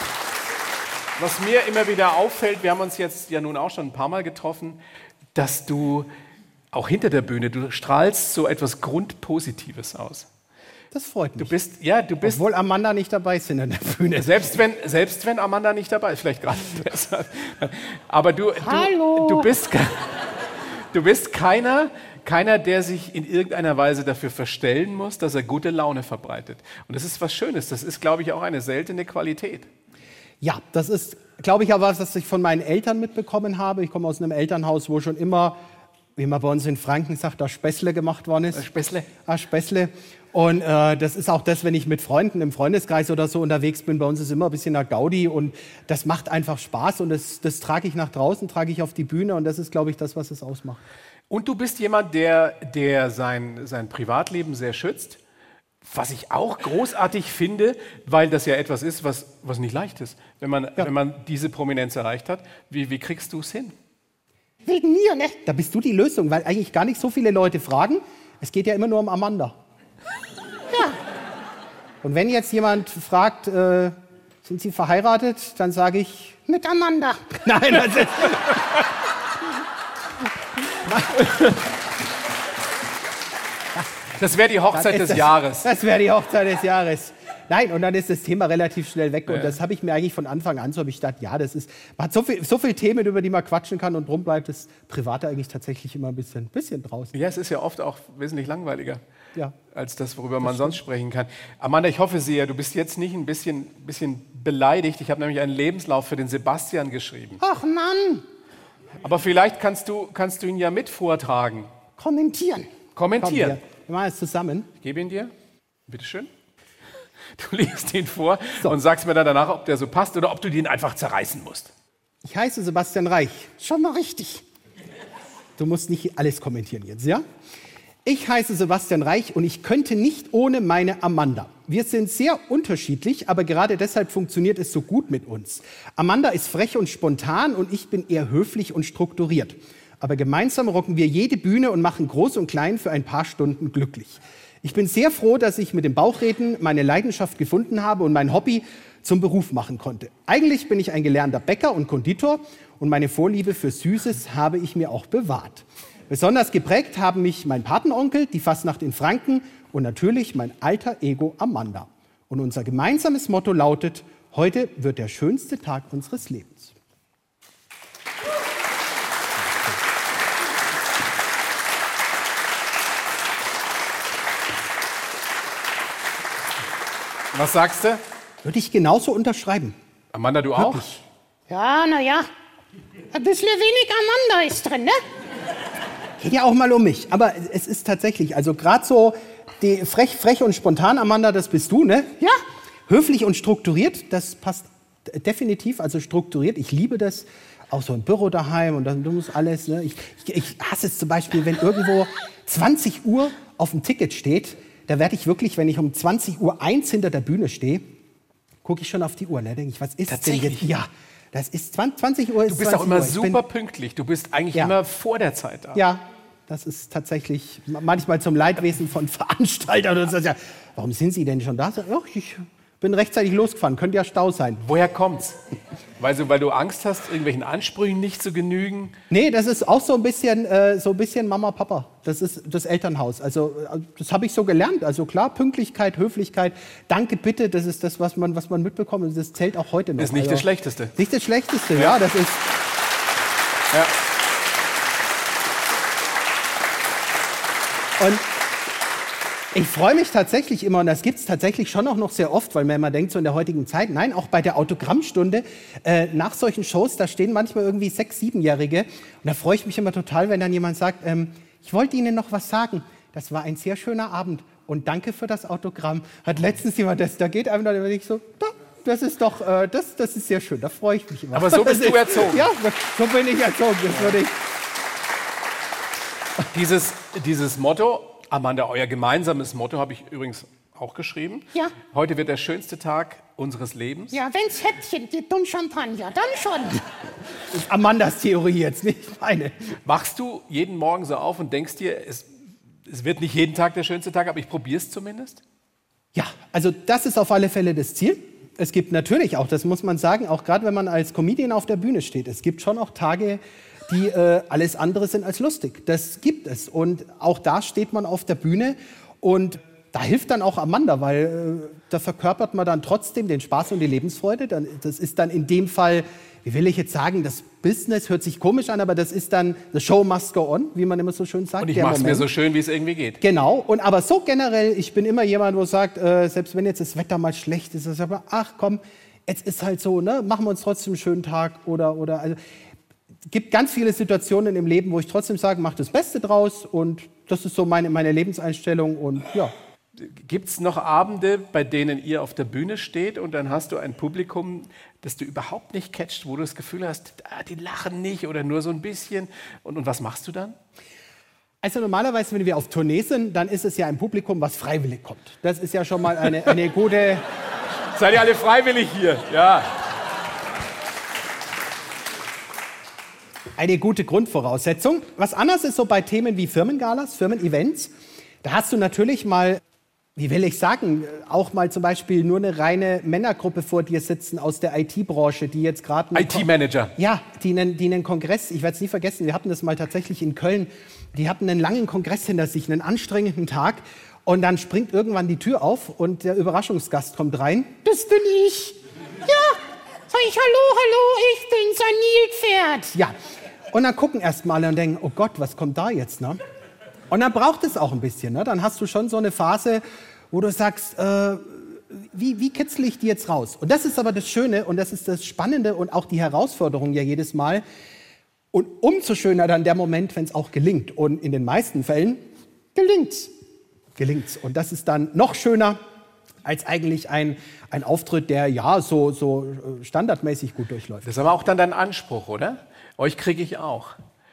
Was mir immer wieder auffällt, wir haben uns jetzt ja nun auch schon ein paar Mal getroffen, dass du auch hinter der Bühne, du strahlst so etwas Grundpositives aus. Das freut mich. Du bist obwohl Amanda nicht dabei ist in der Bühne. Selbst wenn Amanda nicht dabei ist, vielleicht gerade besser. Aber du bist keiner, der sich in irgendeiner Weise dafür verstellen muss, dass er gute Laune verbreitet. Und das ist was Schönes. Das ist, glaube ich, auch eine seltene Qualität. Ja, das ist, glaube ich, auch was, was ich von meinen Eltern mitbekommen habe. Ich komme aus einem Elternhaus, wo schon immer, wie man bei uns in Franken sagt, das Späßle gemacht worden ist. Späßle. Und das ist auch das, wenn ich mit Freunden im Freundeskreis oder so unterwegs bin. Bei uns ist immer ein bisschen eine Gaudi und das macht einfach Spaß und das trage ich nach draußen, trage ich auf die Bühne und das ist, glaube ich, das, was es ausmacht. Und du bist jemand, der sein Privatleben sehr schützt, was ich auch großartig finde, weil das ja etwas ist, was nicht leicht ist, wenn man diese Prominenz erreicht hat. Wie kriegst du es hin? Wegen mir, ne? Da bist du die Lösung, weil eigentlich gar nicht so viele Leute fragen. Es geht ja immer nur um Amanda. Ja. Und wenn jetzt jemand fragt, sind Sie verheiratet, dann sage ich... Mit Amanda. Nein, das ist... Das wäre die Hochzeit des Jahres. Das wäre die Hochzeit des Jahres. Nein, und dann ist das Thema relativ schnell weg. Und das habe ich mir eigentlich von Anfang an so habe ich gedacht, ja, man hat so viel Themen, über die man quatschen kann und drum bleibt das Private eigentlich tatsächlich immer ein bisschen draußen. Ja, es ist ja oft auch wesentlich langweiliger als das, worüber man sonst sprechen kann. Amanda, ich hoffe sehr, du bist jetzt nicht ein bisschen beleidigt. Ich habe nämlich einen Lebenslauf für den Sebastian geschrieben. Ach Mann. Aber vielleicht kannst du ihn ja mit vortragen. Kommentieren. Komm, wir machen es zusammen. Ich gebe ihn dir. Bitte schön. Du liest ihn vor und sagst mir dann danach, ob der so passt oder ob du den einfach zerreißen musst. Ich heiße Sebastian Reich. Schon mal richtig. Du musst nicht alles kommentieren jetzt, ja? Ich heiße Sebastian Reich und ich könnte nicht ohne meine Amanda. Wir sind sehr unterschiedlich, aber gerade deshalb funktioniert es so gut mit uns. Amanda ist frech und spontan und ich bin eher höflich und strukturiert. Aber gemeinsam rocken wir jede Bühne und machen groß und klein für ein paar Stunden glücklich. Ich bin sehr froh, dass ich mit dem Bauchreden meine Leidenschaft gefunden habe und mein Hobby zum Beruf machen konnte. Eigentlich bin ich ein gelernter Bäcker und Konditor und meine Vorliebe für Süßes habe ich mir auch bewahrt. Besonders geprägt haben mich mein Patenonkel, die Fastnacht in Franken und natürlich mein alter Ego Amanda. Und unser gemeinsames Motto lautet: Heute wird der schönste Tag unseres Lebens. Was sagst du? Würde ich genauso unterschreiben. Amanda, du auch? Wirklich. Ja, naja. Ein bisschen wenig Amanda ist drin, ne? Geht ja auch mal um mich. Aber es ist tatsächlich, also gerade so die frech und spontan, Amanda, das bist du, ne? Ja. Höflich und strukturiert, das passt definitiv. Also strukturiert, ich liebe das. Auch so ein Büro daheim und dann muss alles. Ne? Ich hasse es zum Beispiel, wenn irgendwo 20 Uhr auf dem Ticket steht. Da werde ich wirklich, wenn ich um 20:01 Uhr hinter der Bühne stehe, gucke ich schon auf die Uhr. Ne? Denke ich, was ist denn jetzt? Ja, das ist 20 Uhr. Du bist auch immer super pünktlich. Du bist eigentlich immer vor der Zeit da. Ja, das ist tatsächlich manchmal zum Leidwesen von Veranstaltern. Und so, ja, warum sind Sie denn schon da? Ja, ich bin rechtzeitig losgefahren, könnte ja Stau sein. Woher kommt's? Weil du Angst hast, irgendwelchen Ansprüchen nicht zu genügen? Nee, das ist auch so ein bisschen Mama, Papa. Das ist das Elternhaus. Also das habe ich so gelernt. Also klar, Pünktlichkeit, Höflichkeit, Danke, bitte, das ist das, was man mitbekommt. Und das zählt auch heute noch. Ist nicht das Schlechteste. Nicht das Schlechteste, ja, das ist... Ja. Und ich freue mich tatsächlich immer, und das gibt es tatsächlich schon auch noch sehr oft, weil man immer denkt, so in der heutigen Zeit, nein, auch bei der Autogrammstunde, nach solchen Shows, da stehen manchmal irgendwie 6-, 7-Jährige. Und da freue ich mich immer total, wenn dann jemand sagt, ich wollte Ihnen noch was sagen. Das war ein sehr schöner Abend und danke für das Autogramm. Hat letztens jemand da geht einem dann ich so, das ist doch, das ist sehr schön, da freue ich mich immer. Aber so bist du erzogen. Ja, so bin ich erzogen, das würde ich... Dieses Motto, Amanda, euer gemeinsames Motto habe ich übrigens auch geschrieben. Ja. Heute wird der schönste Tag unseres Lebens. Ja, wenn's Häppchen gibt und Champagner, dann schon. Das ist Amandas Theorie jetzt, nicht meine. Wachst du jeden Morgen so auf und denkst dir, es wird nicht jeden Tag der schönste Tag, aber ich probiere es zumindest? Ja, also das ist auf alle Fälle das Ziel. Es gibt natürlich auch, das muss man sagen, auch gerade wenn man als Comedian auf der Bühne steht, es gibt schon auch Tage, die alles andere sind als lustig. Das gibt es. Und auch da steht man auf der Bühne und da hilft dann auch Amanda, weil da verkörpert man dann trotzdem den Spaß und die Lebensfreude. Das ist dann in dem Fall, wie will ich jetzt sagen, das Business hört sich komisch an, aber das ist dann, the show must go on, wie man immer so schön sagt. Und ich mache es mir so schön, wie es irgendwie geht. Genau, und aber so generell, ich bin immer jemand, wo sagt, selbst wenn jetzt das Wetter mal schlecht ist, aber ach komm, jetzt ist halt so, ne, machen wir uns trotzdem einen schönen Tag oder also, gibt ganz viele Situationen im Leben, wo ich trotzdem sage, mach das Beste draus und das ist so meine Lebenseinstellung und ja. Gibt es noch Abende, bei denen ihr auf der Bühne steht und dann hast du ein Publikum, das du überhaupt nicht catcht, wo du das Gefühl hast, die lachen nicht oder nur so ein bisschen und was machst du dann? Also normalerweise, wenn wir auf Tournee sind, dann ist es ja ein Publikum, was freiwillig kommt. Das ist ja schon mal eine gute... Seid ihr alle freiwillig hier? Ja. Eine gute Grundvoraussetzung. Was anders ist so bei Themen wie Firmengalas, Firmen-Events, da hast du natürlich mal, wie will ich sagen, auch mal zum Beispiel nur eine reine Männergruppe vor dir sitzen aus der IT-Branche, die jetzt gerade... IT-Manager. Ja, die einen Kongress, ich werde es nie vergessen, wir hatten das mal tatsächlich in Köln, die hatten einen langen Kongress hinter sich, einen anstrengenden Tag und dann springt irgendwann die Tür auf und der Überraschungsgast kommt rein. Das bin ich. Ja, sag ich, hallo, ich bin's, ein Nilpferd. Ja, und dann gucken erst mal alle und denken, oh Gott, was kommt da jetzt, ne? Und dann braucht es auch ein bisschen, ne? Dann hast du schon so eine Phase, wo du sagst, wie kitzel ich die jetzt raus? Und das ist aber das Schöne und das ist das Spannende und auch die Herausforderung ja jedes Mal. Und umso schöner dann der Moment, wenn es auch gelingt. Und in den meisten Fällen gelingt's. Und das ist dann noch schöner als eigentlich ein Auftritt, der ja so standardmäßig gut durchläuft. Das ist aber auch dann dein Anspruch, oder? Euch kriege ich auch.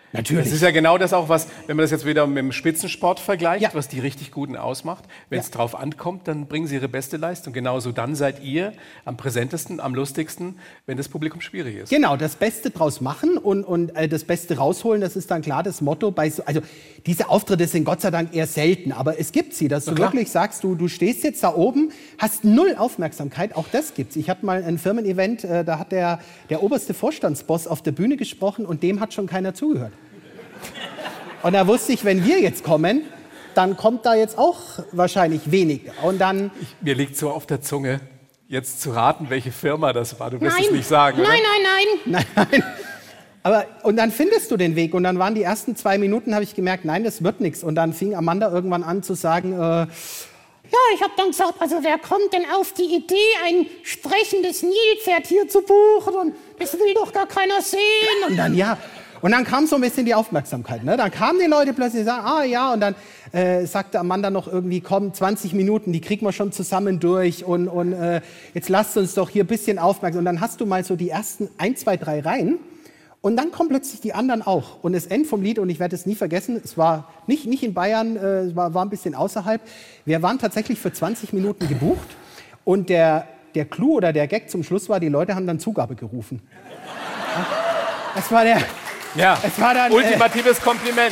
Natürlich. Das ist ja genau das auch, was, wenn man das jetzt wieder mit dem Spitzensport vergleicht, Ja. was die richtig Guten ausmacht. Wenn es drauf ankommt, dann bringen sie ihre beste Leistung. Genauso dann seid ihr am präsentesten, am lustigsten, wenn das Publikum schwierig ist. Genau, das Beste draus machen und das Beste rausholen, das ist dann klar das Motto. Also diese Auftritte sind Gott sei Dank eher selten, aber es gibt sie, dass du wirklich sagst, du stehst jetzt da oben, hast null Aufmerksamkeit, auch das gibt's. Ich hatte mal ein Firmen-Event, da hat der oberste Vorstandsboss auf der Bühne gesprochen und dem hat schon keiner zugehört. Und da wusste ich, wenn wir jetzt kommen, dann kommt da jetzt auch wahrscheinlich wenig. Und dann Mir liegt so auf der Zunge, jetzt zu raten, welche Firma das war. Du wirst Nein, es nicht sagen, oder? nein. Aber, und dann findest du den Weg. Und dann waren die ersten 2 Minuten, habe ich gemerkt, nein, das wird nichts. Und dann fing Amanda irgendwann an zu sagen, Ja, ich habe dann gesagt, also wer kommt denn auf die Idee, ein sprechendes Nilpferd hier zu buchen? Und das will doch gar keiner sehen. und dann ja. Und dann kam so ein bisschen die Aufmerksamkeit. Ne? Dann kamen die Leute plötzlich und sagen, ah ja. Und dann sagte Amanda noch irgendwie, komm, 20 Minuten, die kriegen wir schon zusammen durch. Und jetzt lasst uns doch hier ein bisschen aufmerksam. Und dann hast du mal so die ersten 1, 2, 3 Reihen. Und dann kommen plötzlich die anderen auch. Und das Ende vom Lied, und ich werde es nie vergessen, es war nicht in Bayern, es war ein bisschen außerhalb. Wir waren tatsächlich für 20 Minuten gebucht. Und der Clou oder der Gag zum Schluss war, die Leute haben dann Zugabe gerufen. Das war der... Ja, Es war dann, ultimatives Kompliment.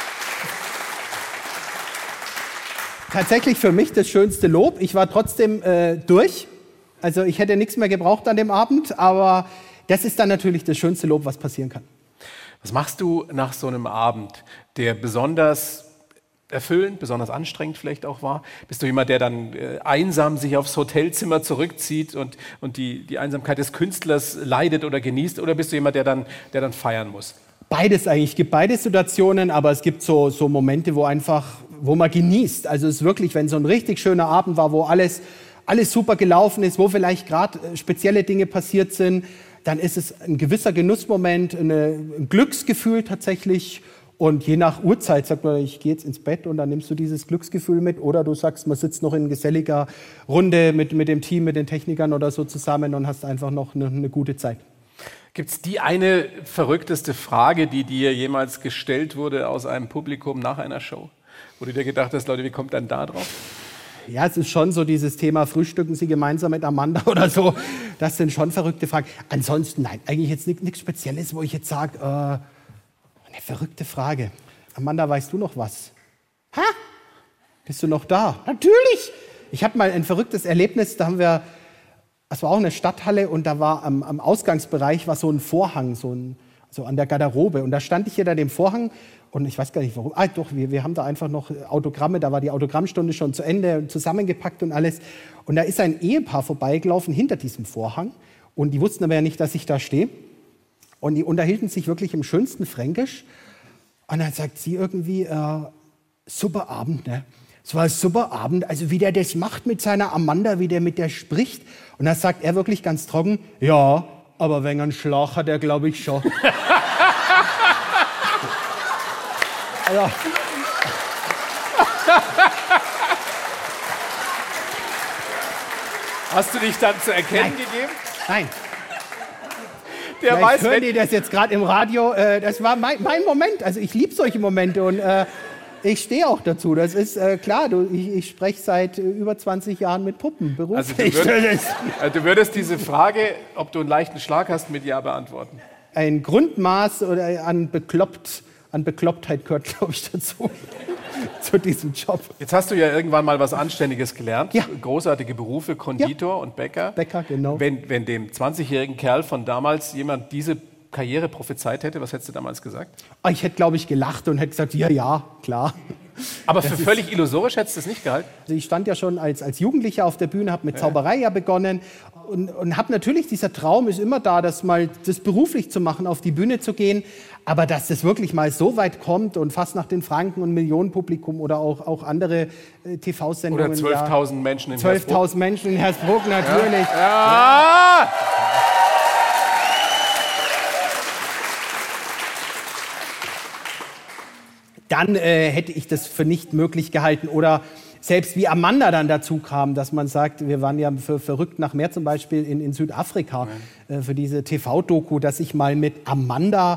Tatsächlich für mich das schönste Lob. Ich war trotzdem durch. Also ich hätte nichts mehr gebraucht an dem Abend, aber das ist dann natürlich das schönste Lob, was passieren kann. Was machst du nach so einem Abend, der besonders erfüllend, besonders anstrengend vielleicht auch war? Bist du jemand, der dann einsam sich aufs Hotelzimmer zurückzieht und die Einsamkeit des Künstlers leidet oder genießt? Oder bist du jemand, der dann feiern muss? Beides eigentlich. Es gibt beide Situationen, aber es gibt so Momente, wo man genießt. Also es ist wirklich, wenn so ein richtig schöner Abend war, wo alles super gelaufen ist, wo vielleicht gerade spezielle Dinge passiert sind, dann ist es ein gewisser Genussmoment, ein Glücksgefühl tatsächlich. Und je nach Uhrzeit sagt man, ich gehe jetzt ins Bett und dann nimmst du dieses Glücksgefühl mit. Oder du sagst, man sitzt noch in geselliger Runde mit dem Team, mit den Technikern oder so zusammen und hast einfach noch eine gute Zeit. Gibt es die eine verrückteste Frage, die dir jemals gestellt wurde aus einem Publikum nach einer Show? Wo du dir gedacht hast, Leute, wie kommt dann da drauf? Ja, es ist schon so dieses Thema, frühstücken Sie gemeinsam mit Amanda oder so. Das sind schon verrückte Fragen. Ansonsten, nein, eigentlich jetzt nichts Spezielles, wo ich jetzt sage, eine verrückte Frage. Amanda, weißt du noch was? Ha? Bist du noch da? Natürlich. Ich habe mal ein verrücktes Erlebnis, das war auch eine Stadthalle und da war am Ausgangsbereich war so ein Vorhang, so an der Garderobe. Und da stand ich hinter dem Vorhang und ich weiß gar nicht warum. Doch, wir haben da einfach noch Autogramme, da war die Autogrammstunde schon zu Ende, zusammengepackt und alles. Und da ist ein Ehepaar vorbeigelaufen hinter diesem Vorhang und die wussten aber ja nicht, dass ich da stehe. Und die unterhielten sich wirklich im schönsten Fränkisch. Und dann sagt sie irgendwie, super Abend, ne? Es war ein super Abend, also wie der das macht mit seiner Amanda, wie der mit der spricht. Und dann sagt er wirklich ganz trocken, ja, aber wenn er einen Schlag hat, er glaube ich schon. Also, Hast du dich dann zu erkennen gegeben? nein. Der Vielleicht weiß, hören wenn die das jetzt gerade im Radio. Das war mein Moment. Also ich liebe solche Momente und ich stehe auch dazu. Das ist klar. Ich spreche seit über 20 Jahren mit Puppen beruflich. Du würdest diese Frage, ob du einen leichten Schlag hast, mit Ja beantworten. Ein Grundmaß oder an Beklopptheit gehört, glaube ich, dazu. Zu diesem Job. Jetzt hast du ja irgendwann mal was Anständiges gelernt. Ja. Großartige Berufe, Konditor und Bäcker. Bäcker, genau. Wenn dem 20-jährigen Kerl von damals jemand diese Karriere prophezeit hätte, was hättest du damals gesagt? Ich hätte, glaube ich, gelacht und hätte gesagt, ja, klar. Aber für völlig illusorisch hättest du es nicht gehalten? Also ich stand ja schon als Jugendlicher auf der Bühne, habe mit Zauberei ja begonnen und habe natürlich, dieser Traum ist immer da, das mal das beruflich zu machen, auf die Bühne zu gehen. Aber dass das wirklich mal so weit kommt und fast nach den Franken und Millionenpublikum oder auch andere TV-Sendungen. Oder 12.000 Menschen in 12.000 Menschen in Hersbruck, natürlich. Ja. Dann hätte ich das für nicht möglich gehalten. Oder selbst wie Amanda dann dazu kam, dass man sagt, wir waren ja für Verrückt nach Meer zum Beispiel in Südafrika für diese TV-Doku, dass ich mal mit Amanda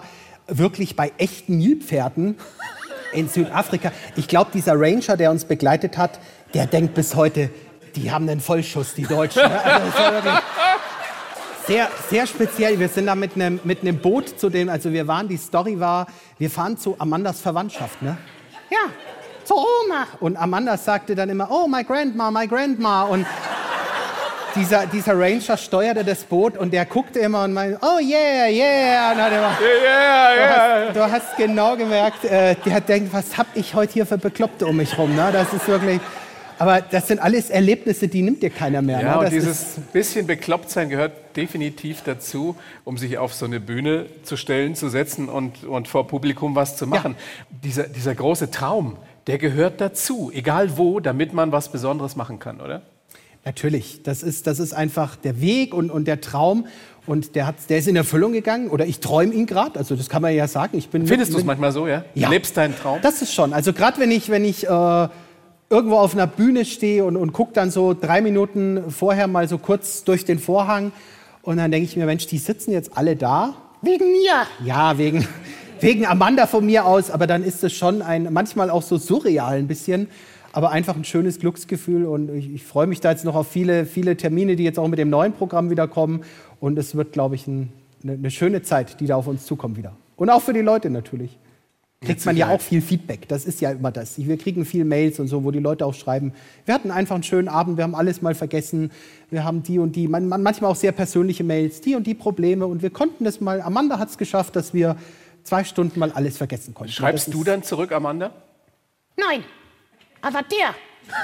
wirklich bei echten Nilpferden in Südafrika. Ich glaube, dieser Ranger, der uns begleitet hat, der denkt bis heute, die haben einen Vollschuss, die Deutschen. Also das war wirklich sehr, sehr speziell. Wir sind da mit einem Boot zu dem, also die Story war, wir fahren zu Amandas Verwandtschaft, ne? Ja, zur Oma. Und Amanda sagte dann immer, oh, my grandma. Und dieser Ranger steuerte das Boot und der guckte immer und meinte, oh yeah. Und hat immer, Du hast genau gemerkt, der denkt, was hab ich heute hier für Bekloppte um mich rum, ne? Das ist wirklich... Aber das sind alles Erlebnisse, die nimmt dir keiner mehr. Ja, ne? und dieses bisschen Beklopptsein gehört definitiv dazu, um sich auf so eine Bühne zu stellen, zu setzen und vor Publikum was zu machen. Ja. Dieser große Traum, der gehört dazu, egal wo, damit man was Besonderes machen kann, oder? Natürlich, das ist einfach der Weg und der Traum. Und der ist in Erfüllung gegangen, oder ich träume ihn gerade, also das kann man ja sagen. Findest du es manchmal so, ja? Ja? Du lebst deinen Traum? Das ist schon, also gerade wenn ich irgendwo auf einer Bühne stehe und gucke dann so 3 Minuten vorher mal so kurz durch den Vorhang und dann denke ich mir, Mensch, die sitzen jetzt alle da. Wegen mir. Ja, wegen Amanda von mir aus, aber dann ist es schon manchmal auch so surreal ein bisschen, aber einfach ein schönes Glücksgefühl und ich freue mich da jetzt noch auf viele, viele Termine, die jetzt auch mit dem neuen Programm wieder kommen und es wird, glaube ich, eine schöne Zeit, die da auf uns zukommt wieder. Und auch für die Leute natürlich. Kriegt man ja auch viel Feedback, das ist ja immer das. Wir kriegen viel Mails und so, wo die Leute auch schreiben, wir hatten einfach einen schönen Abend, wir haben alles mal vergessen, wir haben die und die, manchmal auch sehr persönliche Mails, die und die Probleme und wir konnten das mal, Amanda hat es geschafft, dass wir 2 Stunden mal alles vergessen konnten. Schreibst du dann zurück, Amanda? Nein, aber der.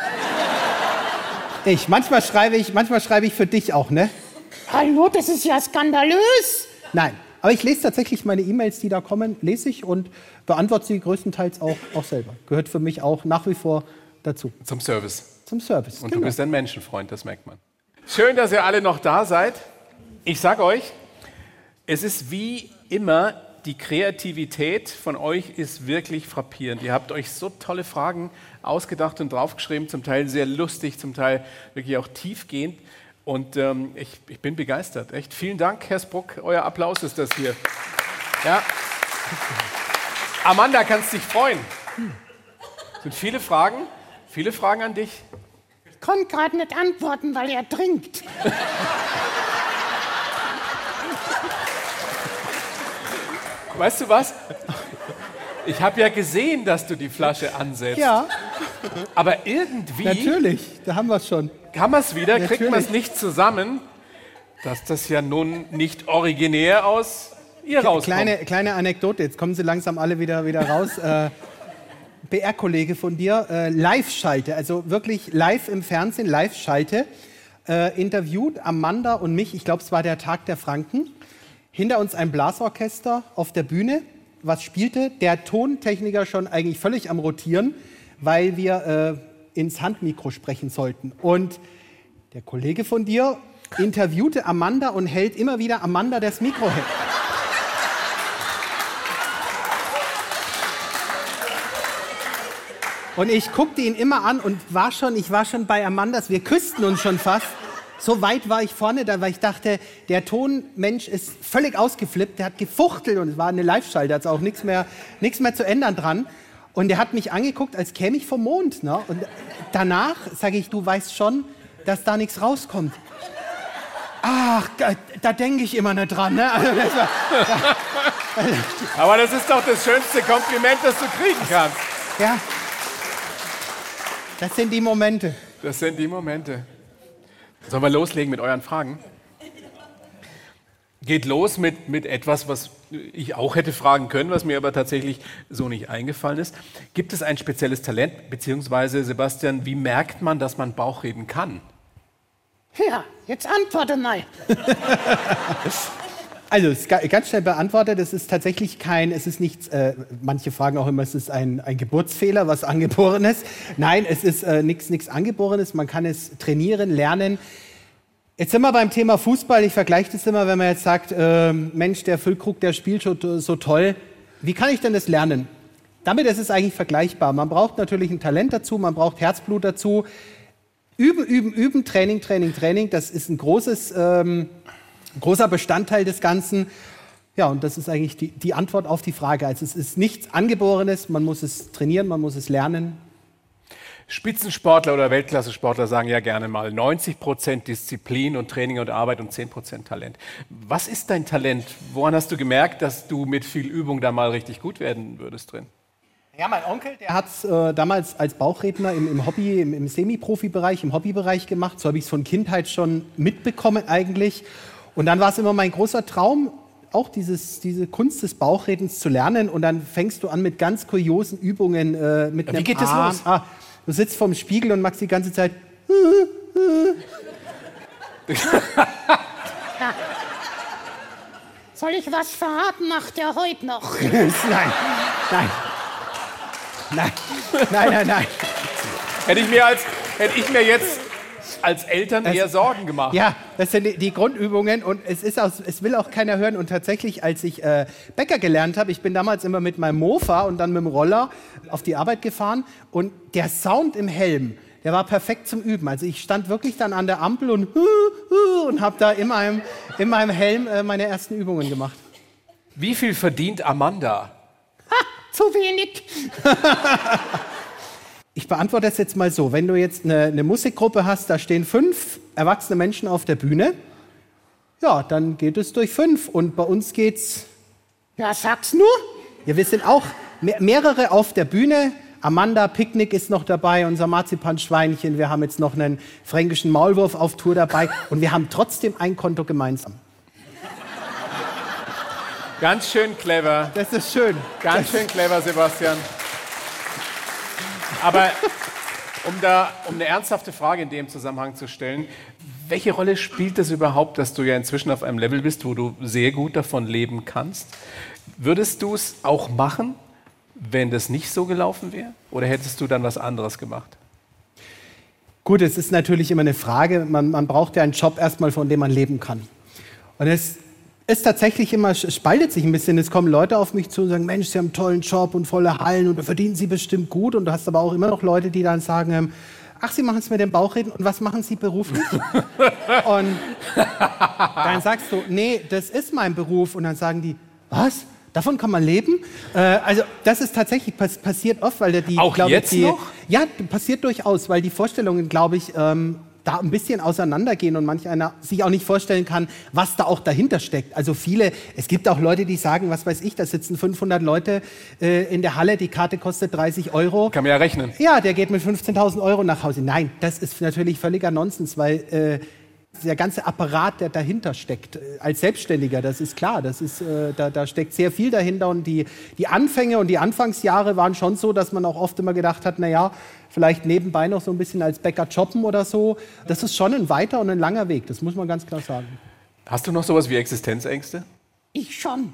Manchmal schreibe ich für dich auch, ne? Hallo, das ist ja skandalös. Nein. Aber ich lese tatsächlich meine E-Mails, die da kommen, lese ich und beantworte sie größtenteils auch selber. Gehört für mich auch nach wie vor dazu. Zum Service. Zum Service, Und genau. du bist ein Menschenfreund, das merkt man. Schön, dass ihr alle noch da seid. Ich sag euch, es ist wie immer, die Kreativität von euch ist wirklich frappierend. Ihr habt euch so tolle Fragen ausgedacht und draufgeschrieben, zum Teil sehr lustig, zum Teil wirklich auch tiefgehend. Und ich bin begeistert, echt. Vielen Dank, Herr Spruck. Euer Applaus ist das hier. Ja. Amanda, kannst dich freuen. Sind viele Fragen an dich. Ich konnte gerade nicht antworten, weil er trinkt. Weißt du was? Ich habe ja gesehen, dass du die Flasche ansetzt. Ja. Aber irgendwie... Natürlich, da haben wir es schon. Kann man es wieder, Natürlich. kriegt man es nicht zusammen, dass das ja nun nicht originär aus ihr rauskommt. Kleine Anekdote, jetzt kommen sie langsam alle wieder raus. BR-Kollege von dir, Live-Schalte, also wirklich live im Fernsehen, Live-Schalte, interviewt Amanda und mich, ich glaube, es war der Tag der Franken. Hinter uns ein Blasorchester auf der Bühne. Was spielte? Der Tontechniker schon eigentlich völlig am Rotieren, weil wir ins Handmikro sprechen sollten. Und der Kollege von dir interviewte Amanda und hält immer wieder Amanda das Mikro hin. Und ich guckte ihn immer an und ich war schon bei Amandas, wir küssten uns schon fast. So weit war ich vorne, weil ich dachte, der Tonmensch ist völlig ausgeflippt, der hat gefuchtelt und es war eine Live-Schalte, da ist auch nichts mehr zu ändern dran. Und der hat mich angeguckt, als käme ich vom Mond. Ne? Und danach sage ich, du weißt schon, dass da nichts rauskommt. Ach, da denke ich immer nicht dran. Ne? Aber das ist doch das schönste Kompliment, das du kriegen kannst. Ja, das sind die Momente. Das sind die Momente. Sollen wir loslegen mit euren Fragen? Geht los mit etwas, was ich auch hätte fragen können, was mir aber tatsächlich so nicht eingefallen ist. Gibt es ein spezielles Talent, beziehungsweise, Sebastian, wie merkt man, dass man Bauchreden kann? Ja, jetzt antworte mal. Also, es ist ganz schnell beantwortet, es ist tatsächlich es ist nichts, manche fragen auch immer, es ist ein Geburtsfehler, was Angeborenes. Nein, es ist nichts Angeborenes, man kann es trainieren, lernen. Jetzt sind wir beim Thema Fußball. Ich vergleiche das immer, wenn man jetzt sagt, Mensch, der Füllkrug, der spielt schon so toll. Wie kann ich denn das lernen? Damit ist es eigentlich vergleichbar. Man braucht natürlich ein Talent dazu, man braucht Herzblut dazu. Üben, Training. Das ist ein großer Bestandteil des Ganzen. Ja, und das ist eigentlich die Antwort auf die Frage. Also es ist nichts Angeborenes, man muss es trainieren, man muss es lernen. Spitzensportler oder Weltklasse-Sportler sagen ja gerne mal 90% Disziplin und Training und Arbeit und 10% Talent. Was ist dein Talent? Woran hast du gemerkt, dass du mit viel Übung da mal richtig gut werden würdest drin? Ja, mein Onkel, der hat es damals als Bauchredner im Hobby, im Semi-Profi-Bereich, im Hobbybereich gemacht. So habe ich es von Kindheit schon mitbekommen eigentlich. Und dann war es immer mein großer Traum, auch diese Kunst des Bauchredens zu lernen. Und dann fängst du an mit ganz kuriosen Übungen mit einem Wie geht das los? Du sitzt vorm Spiegel und machst die ganze Zeit. Soll ich was verraten? Macht er heute noch? Nein. Hätte ich mir jetzt als Eltern eher Sorgen gemacht. Ja, das sind die Grundübungen und es will auch keiner hören. Und tatsächlich, als ich Bäcker gelernt habe, ich bin damals immer mit meinem Mofa und dann mit dem Roller auf die Arbeit gefahren und der Sound im Helm, der war perfekt zum Üben. Also ich stand wirklich dann an der Ampel und habe da in meinem Helm meine ersten Übungen gemacht. Wie viel verdient Amanda? Zu wenig. Ich beantworte das jetzt mal so. Wenn du jetzt eine Musikgruppe hast, da stehen 5 erwachsene Menschen auf der Bühne, ja, dann geht es durch 5. Und bei uns geht's... Ja, sag's nur. Ja, wir sind auch mehrere auf der Bühne. Amanda Picknick ist noch dabei, unser Marzipanschweinchen. Wir haben jetzt noch einen fränkischen Maulwurf auf Tour dabei. Und wir haben trotzdem ein Konto gemeinsam. Ganz schön clever. Das ist schön. Ganz schön clever, Sebastian. Aber um eine ernsthafte Frage in dem Zusammenhang zu stellen, welche Rolle spielt es überhaupt, dass du ja inzwischen auf einem Level bist, wo du sehr gut davon leben kannst? Würdest du es auch machen, wenn das nicht so gelaufen wäre? Oder hättest du dann was anderes gemacht? Gut, es ist natürlich immer eine Frage. Man braucht ja einen Job erstmal, von dem man leben kann. Und es ist tatsächlich immer, spaltet sich ein bisschen. Es kommen Leute auf mich zu und sagen, Mensch, Sie haben einen tollen Job und volle Hallen und da verdienen Sie bestimmt gut. Und du hast aber auch immer noch Leute, die dann sagen, ach, Sie machen es mit dem Bauchreden und was machen Sie beruflich? Und dann sagst du, nee, das ist mein Beruf. Und dann sagen die, was? Davon kann man leben? Also das ist tatsächlich passiert oft, weil auch jetzt noch? Ja, passiert durchaus, weil die Vorstellungen, glaube ich, da ein bisschen auseinandergehen und manch einer sich auch nicht vorstellen kann, was da auch dahinter steckt. Also es gibt auch Leute, die sagen, was weiß ich, da sitzen 500 Leute in der Halle, die Karte kostet 30 €. Kann man ja rechnen. Ja, der geht mit 15.000 € nach Hause. Nein, das ist natürlich völliger Nonsens, weil der ganze Apparat, der dahinter steckt, als Selbstständiger, das ist klar, da steckt sehr viel dahinter und die Anfänge und die Anfangsjahre waren schon so, dass man auch oft immer gedacht hat, naja, vielleicht nebenbei noch so ein bisschen als Bäcker jobben oder so. Das ist schon ein weiter und ein langer Weg, das muss man ganz klar sagen. Hast du noch sowas wie Existenzängste? Ich schon.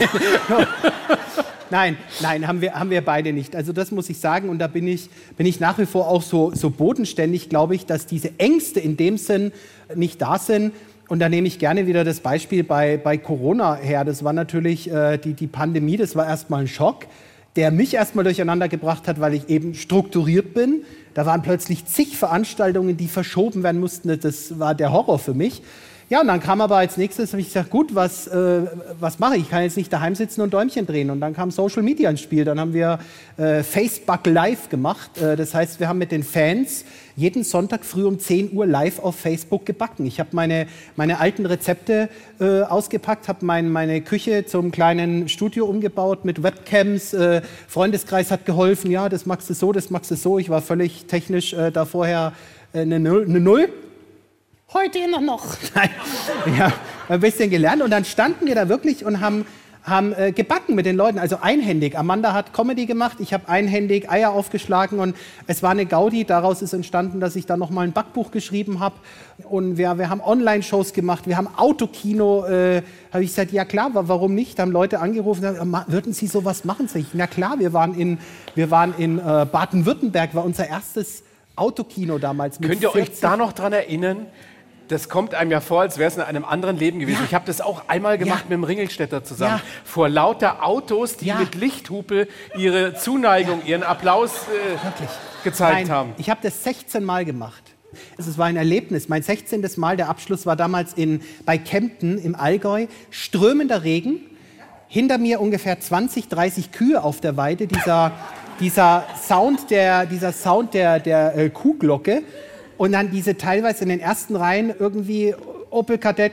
Nein, haben wir beide nicht. Also das muss ich sagen und da bin ich nach wie vor auch so bodenständig, glaube ich, dass diese Ängste in dem Sinn nicht da sind. Und da nehme ich gerne wieder das Beispiel bei Corona her. Das war natürlich die Pandemie, das war erstmal ein Schock, der mich erstmal durcheinander gebracht hat, weil ich eben strukturiert bin. Da waren plötzlich zig Veranstaltungen, die verschoben werden mussten. Das war der Horror für mich. Ja, und dann kam aber als nächstes, habe ich gesagt, gut, was mache ich? Ich kann jetzt nicht daheim sitzen und Däumchen drehen. Und dann kam Social Media ins Spiel. Dann haben wir Facebook Live gemacht. Das heißt, wir haben mit den Fans jeden Sonntag früh um 10 Uhr live auf Facebook gebacken. Ich habe meine alten Rezepte ausgepackt, habe meine Küche zum kleinen Studio umgebaut mit Webcams. Freundeskreis hat geholfen. Ja, das machst du so, das machst du so. Ich war völlig technisch da vorher eine Null. Heute immer noch. Nein, ja, ein bisschen gelernt und dann standen wir da wirklich und haben gebacken mit den Leuten, also einhändig. Amanda hat Comedy gemacht, ich habe einhändig Eier aufgeschlagen und es war eine Gaudi. Daraus ist entstanden, dass ich dann noch mal ein Backbuch geschrieben habe und wir haben Online-Shows gemacht, wir haben Autokino. Habe ich gesagt, ja klar, warum nicht? Haben Leute angerufen, würden Sie sowas machen? Sag ich, na klar, wir waren in Baden-Württemberg, war unser erstes Autokino damals. Könnt ihr euch da noch dran erinnern? Das kommt einem ja vor, als wäre es in einem anderen Leben gewesen. Ja. Ich habe das auch einmal gemacht mit dem Ringelstädter zusammen. Ja. Vor lauter Autos, die mit Lichthupe ihre Zuneigung, ihren Applaus gezeigt haben. Ich habe das 16 Mal gemacht. Es war ein Erlebnis. Mein 16. Mal, der Abschluss war damals bei Kempten im Allgäu. Strömender Regen. hinter mir ungefähr 20, 30 Kühe auf der Weide, dieser Sound der Kuhglocke und dann diese teilweise in den ersten Reihen irgendwie Opel Kadett,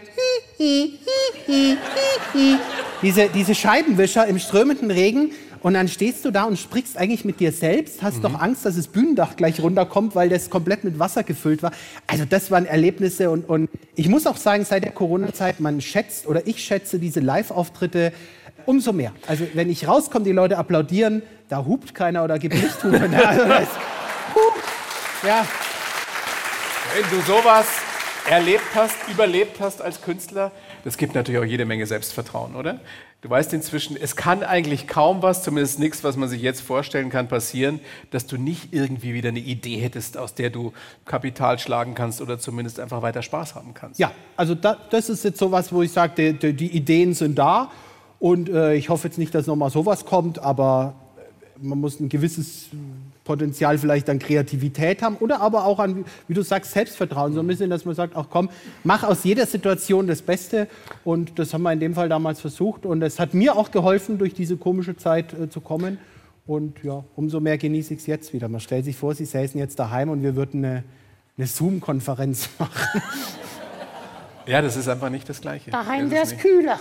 diese Scheibenwischer im strömenden Regen und dann stehst du da und sprichst eigentlich mit dir selbst, hast doch Angst, dass das Bühnendach gleich runterkommt, weil das komplett mit Wasser gefüllt war. Also das waren Erlebnisse und ich muss auch sagen, seit der Corona-Zeit, ich schätze diese Live-Auftritte umso mehr. Also wenn ich rauskomme, die Leute applaudieren, da hupt keiner oder gibt Lichthupen. Also ja. Wenn du sowas überlebt hast als Künstler, das gibt natürlich auch jede Menge Selbstvertrauen, oder? Du weißt inzwischen, es kann eigentlich kaum was, zumindest nichts, was man sich jetzt vorstellen kann, passieren, dass du nicht irgendwie wieder eine Idee hättest, aus der du Kapital schlagen kannst oder zumindest einfach weiter Spaß haben kannst. Ja, also das ist jetzt sowas, wo ich sage, die Ideen sind da und ich hoffe jetzt nicht, dass nochmal sowas kommt, aber man muss ein gewisses Potenzial vielleicht an Kreativität haben oder aber auch an, wie du sagst, Selbstvertrauen. So ein bisschen, dass man sagt, ach komm, mach aus jeder Situation das Beste. Und das haben wir in dem Fall damals versucht. Und es hat mir auch geholfen, durch diese komische Zeit zu kommen. Und ja, umso mehr genieße ich es jetzt wieder. Man stellt sich vor, Sie säßen jetzt daheim und wir würden eine Zoom-Konferenz machen. Ja, das ist einfach nicht das Gleiche. Daheim wäre es kühler.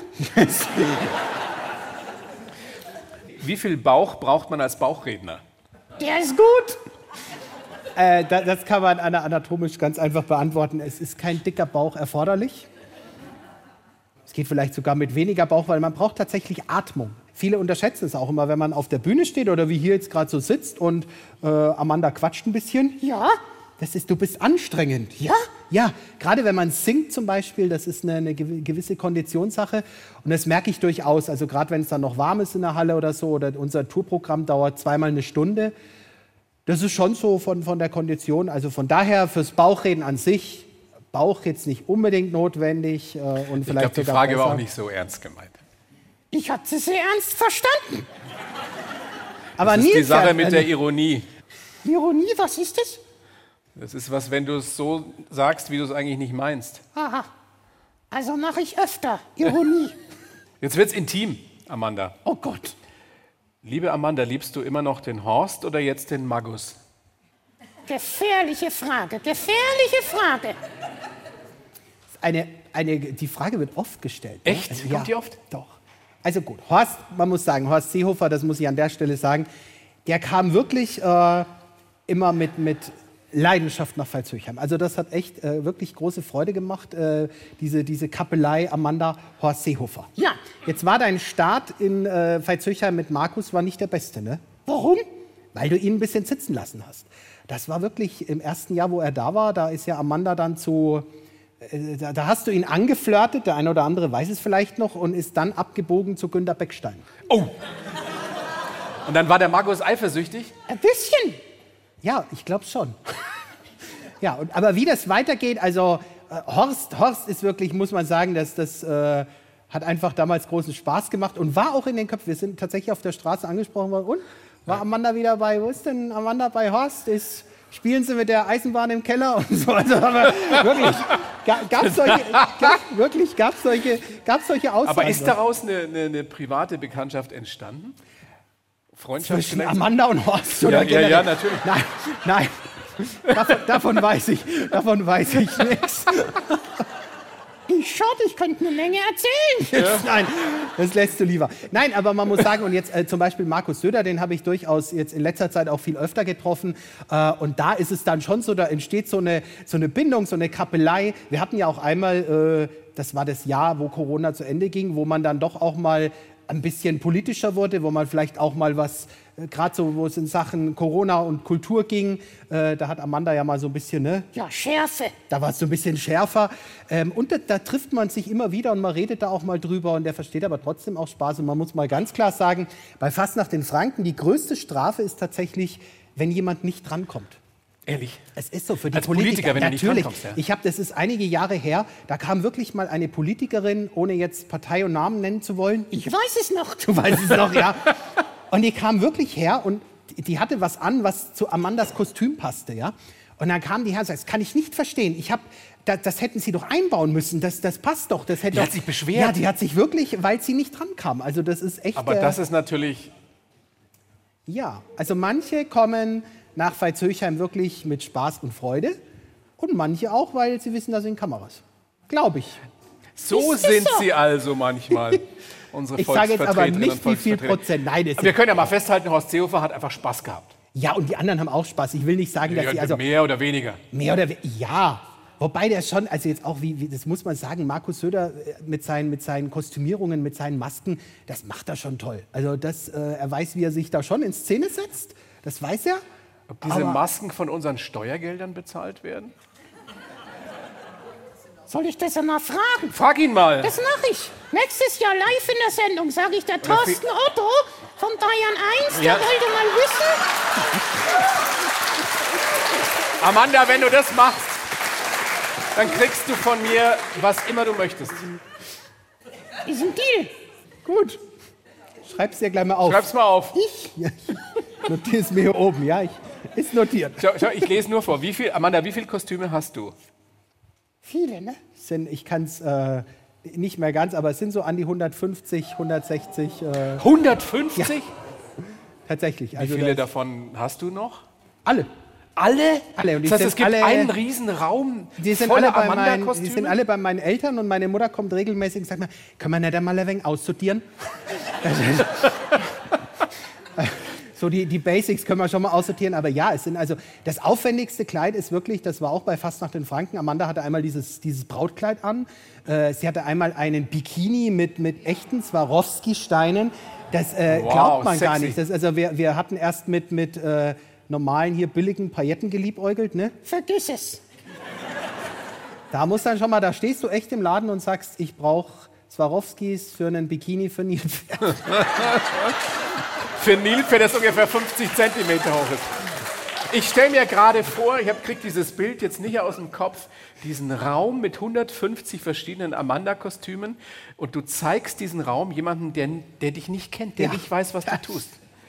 Wie viel Bauch braucht man als Bauchredner? Der ist gut. Das kann man anatomisch ganz einfach beantworten. Es ist kein dicker Bauch erforderlich. Es geht vielleicht sogar mit weniger Bauch, weil man braucht tatsächlich Atmung. Viele unterschätzen es auch immer, wenn man auf der Bühne steht oder wie hier jetzt gerade so sitzt und Amanda quatscht ein bisschen. Ja. Du bist anstrengend. Ja? Ja, gerade wenn man singt zum Beispiel, das ist eine gewisse Konditionssache. Und das merke ich durchaus. Also gerade wenn es dann noch warm ist in der Halle oder so, oder unser Tourprogramm dauert zweimal eine Stunde. Das ist schon so von der Kondition. Also von daher fürs Bauchreden an sich, Bauch jetzt nicht unbedingt notwendig. Und vielleicht ich glaube, die Frage war auch nicht so ernst gemeint. Ich habe sie sehr ernst verstanden. Aber das ist die Sache mit der Ironie. Ironie, was ist das? Das ist was, wenn du es so sagst, wie du es eigentlich nicht meinst. Aha. Also mache ich öfter Ironie. Jetzt wird's intim, Amanda. Oh Gott. Liebe Amanda, liebst du immer noch den Horst oder jetzt den Magus? Gefährliche Frage, gefährliche Frage. Die Frage wird oft gestellt. Echt? Also, Kommt die oft? Doch. Also gut, man muss sagen, Horst Seehofer, das muss ich an der Stelle sagen, der kam wirklich immer mit Leidenschaft nach Veitshöchheim. Also das hat echt wirklich große Freude gemacht, diese Kappelei Amanda Horst Seehofer. Ja. Jetzt war dein Start in Veitshöchheim mit Markus war nicht der beste, ne? Warum? Weil du ihn ein bisschen sitzen lassen hast. Das war wirklich im ersten Jahr, wo er da war, da ist ja Amanda dann da hast du ihn angeflirtet, der eine oder andere weiß es vielleicht noch, und ist dann abgebogen zu Günter Beckstein. Oh! Und dann war der Markus eifersüchtig? Ein bisschen. Ja, ich glaube schon. Ja, aber wie das weitergeht, also Horst ist wirklich, muss man sagen, das hat einfach damals großen Spaß gemacht und war auch in den Köpfen. Wir sind tatsächlich auf der Straße angesprochen worden. Und war Amanda wieder bei, wo ist denn Amanda bei Horst? Spielen sie mit der Eisenbahn im Keller und so. Also, aber wirklich, gab's solche Aussagen. Aber ist daraus eine private Bekanntschaft entstanden? Freundschaft zwischen Amanda und Horst? Oder ja, natürlich. Nein. Davon weiß ich nichts. Ich könnte eine Menge erzählen. Ja. Nein, das lässt du lieber. Nein, aber man muss sagen, und jetzt zum Beispiel Markus Söder, den habe ich durchaus jetzt in letzter Zeit auch viel öfter getroffen. Und da ist es dann schon so, da entsteht so eine Bindung, so eine Kappelei. Wir hatten ja auch einmal, das war das Jahr, wo Corona zu Ende ging, wo man dann doch auch mal ein bisschen politischer wurde, wo man vielleicht auch mal was, gerade so, wo es in Sachen Corona und Kultur ging, da hat Amanda ja mal so ein bisschen, ne? Ja, Schärfe. Da war es so ein bisschen schärfer. Und da trifft man sich immer wieder und man redet da auch mal drüber und der versteht aber trotzdem auch Spaß. Und man muss mal ganz klar sagen, bei Fastnacht in Franken, die größte Strafe ist tatsächlich, wenn jemand nicht drankommt. Ehrlich? Es ist so für die Als Politiker, wenn natürlich. du nicht drankommst. Ja. Das ist einige Jahre her, da kam wirklich mal eine Politikerin, ohne jetzt Partei und Namen nennen zu wollen. Ich weiß es noch. Du weißt es noch, ja. Und die kam wirklich her und die hatte was an, was zu Amandas Kostüm passte, ja. Und dann kam die Herren und sagten, das kann ich nicht verstehen. Das hätten Sie doch einbauen müssen, das passt doch. Das hätte Die hat sich beschwert? Ja, die hat sich wirklich, weil sie nicht dran kam. Also das ist echt... Aber das ist natürlich... Ja, also manche kommen nach Veitshöchheim wirklich mit Spaß und Freude und manche auch, weil sie wissen, da sind Kameras. Glaube ich. So sind sie also manchmal, unsere Ich sage jetzt aber Volksvertreterinnen nicht, und wie viel Volksvertreter. Prozent. Nein, Aber wir können ja mal festhalten, Horst Seehofer hat einfach Spaß gehabt. ja, und die anderen haben auch Spaß. Ich will nicht sagen, dass sie also Mehr oder weniger. mehr oder ja. Wobei der schon, also jetzt auch, das muss man sagen, Markus Söder mit seinen Kostümierungen, mit seinen Masken, das macht er schon toll. Also er weiß, wie er sich da schon in Szene setzt, das weiß er. Ob diese Masken von unseren Steuergeldern bezahlt werden? Soll ich das einmal fragen? Frag ihn mal. Das mache ich. Nächstes Jahr live in der Sendung sage ich, der Thorsten Otto von Bayern 1, Ja. der wollte mal wissen. Amanda, wenn du das machst, dann kriegst du von mir, was immer du möchtest. Ist ein Deal. Gut. Schreib's dir gleich mal auf. Schreib's mal auf. Notier es mir hier oben, ja? Ist notiert. Schau, ich lese nur vor. Amanda, wie viele Kostüme hast du? Viele, ne? Ich kann es nicht mehr ganz, aber es sind so an die 150, 160 150? Ja. tatsächlich. Wie Also viele davon hast du noch? alle. Alle? Alle. Und die Das heißt, es sind gibt alle- einen riesen Raum Die sind, voller alle die Amanda-Kostüme? sind alle bei meinen Eltern und meine Mutter kommt regelmäßig und sagt mir, können wir nicht einmal ein wenig aussortieren? So die Basics können wir schon mal aussortieren, aber ja, es sind also das aufwendigste Kleid ist wirklich, das war auch bei Fastnacht in Franken. Amanda hatte einmal dieses Brautkleid an, sie hatte einmal einen Bikini mit echten Swarovski-Steinen. Das glaubt man gar sexy. nicht. Also wir hatten erst mit normalen hier billigen Pailletten geliebäugelt, ne? Vergiss es. Da muss dann schon mal, da stehst du echt im Laden und sagst, ich brauche Swarovskis für einen Bikini für Nilpferd. Für ein Nilpferd, das ungefähr 50 Zentimeter hoch ist. Ich stelle mir gerade vor, kriege dieses Bild jetzt nicht aus dem Kopf, diesen Raum mit 150 verschiedenen Amanda-Kostümen und du zeigst diesen Raum jemandem, der dich nicht kennt, der Ja. nicht weiß, was du tust.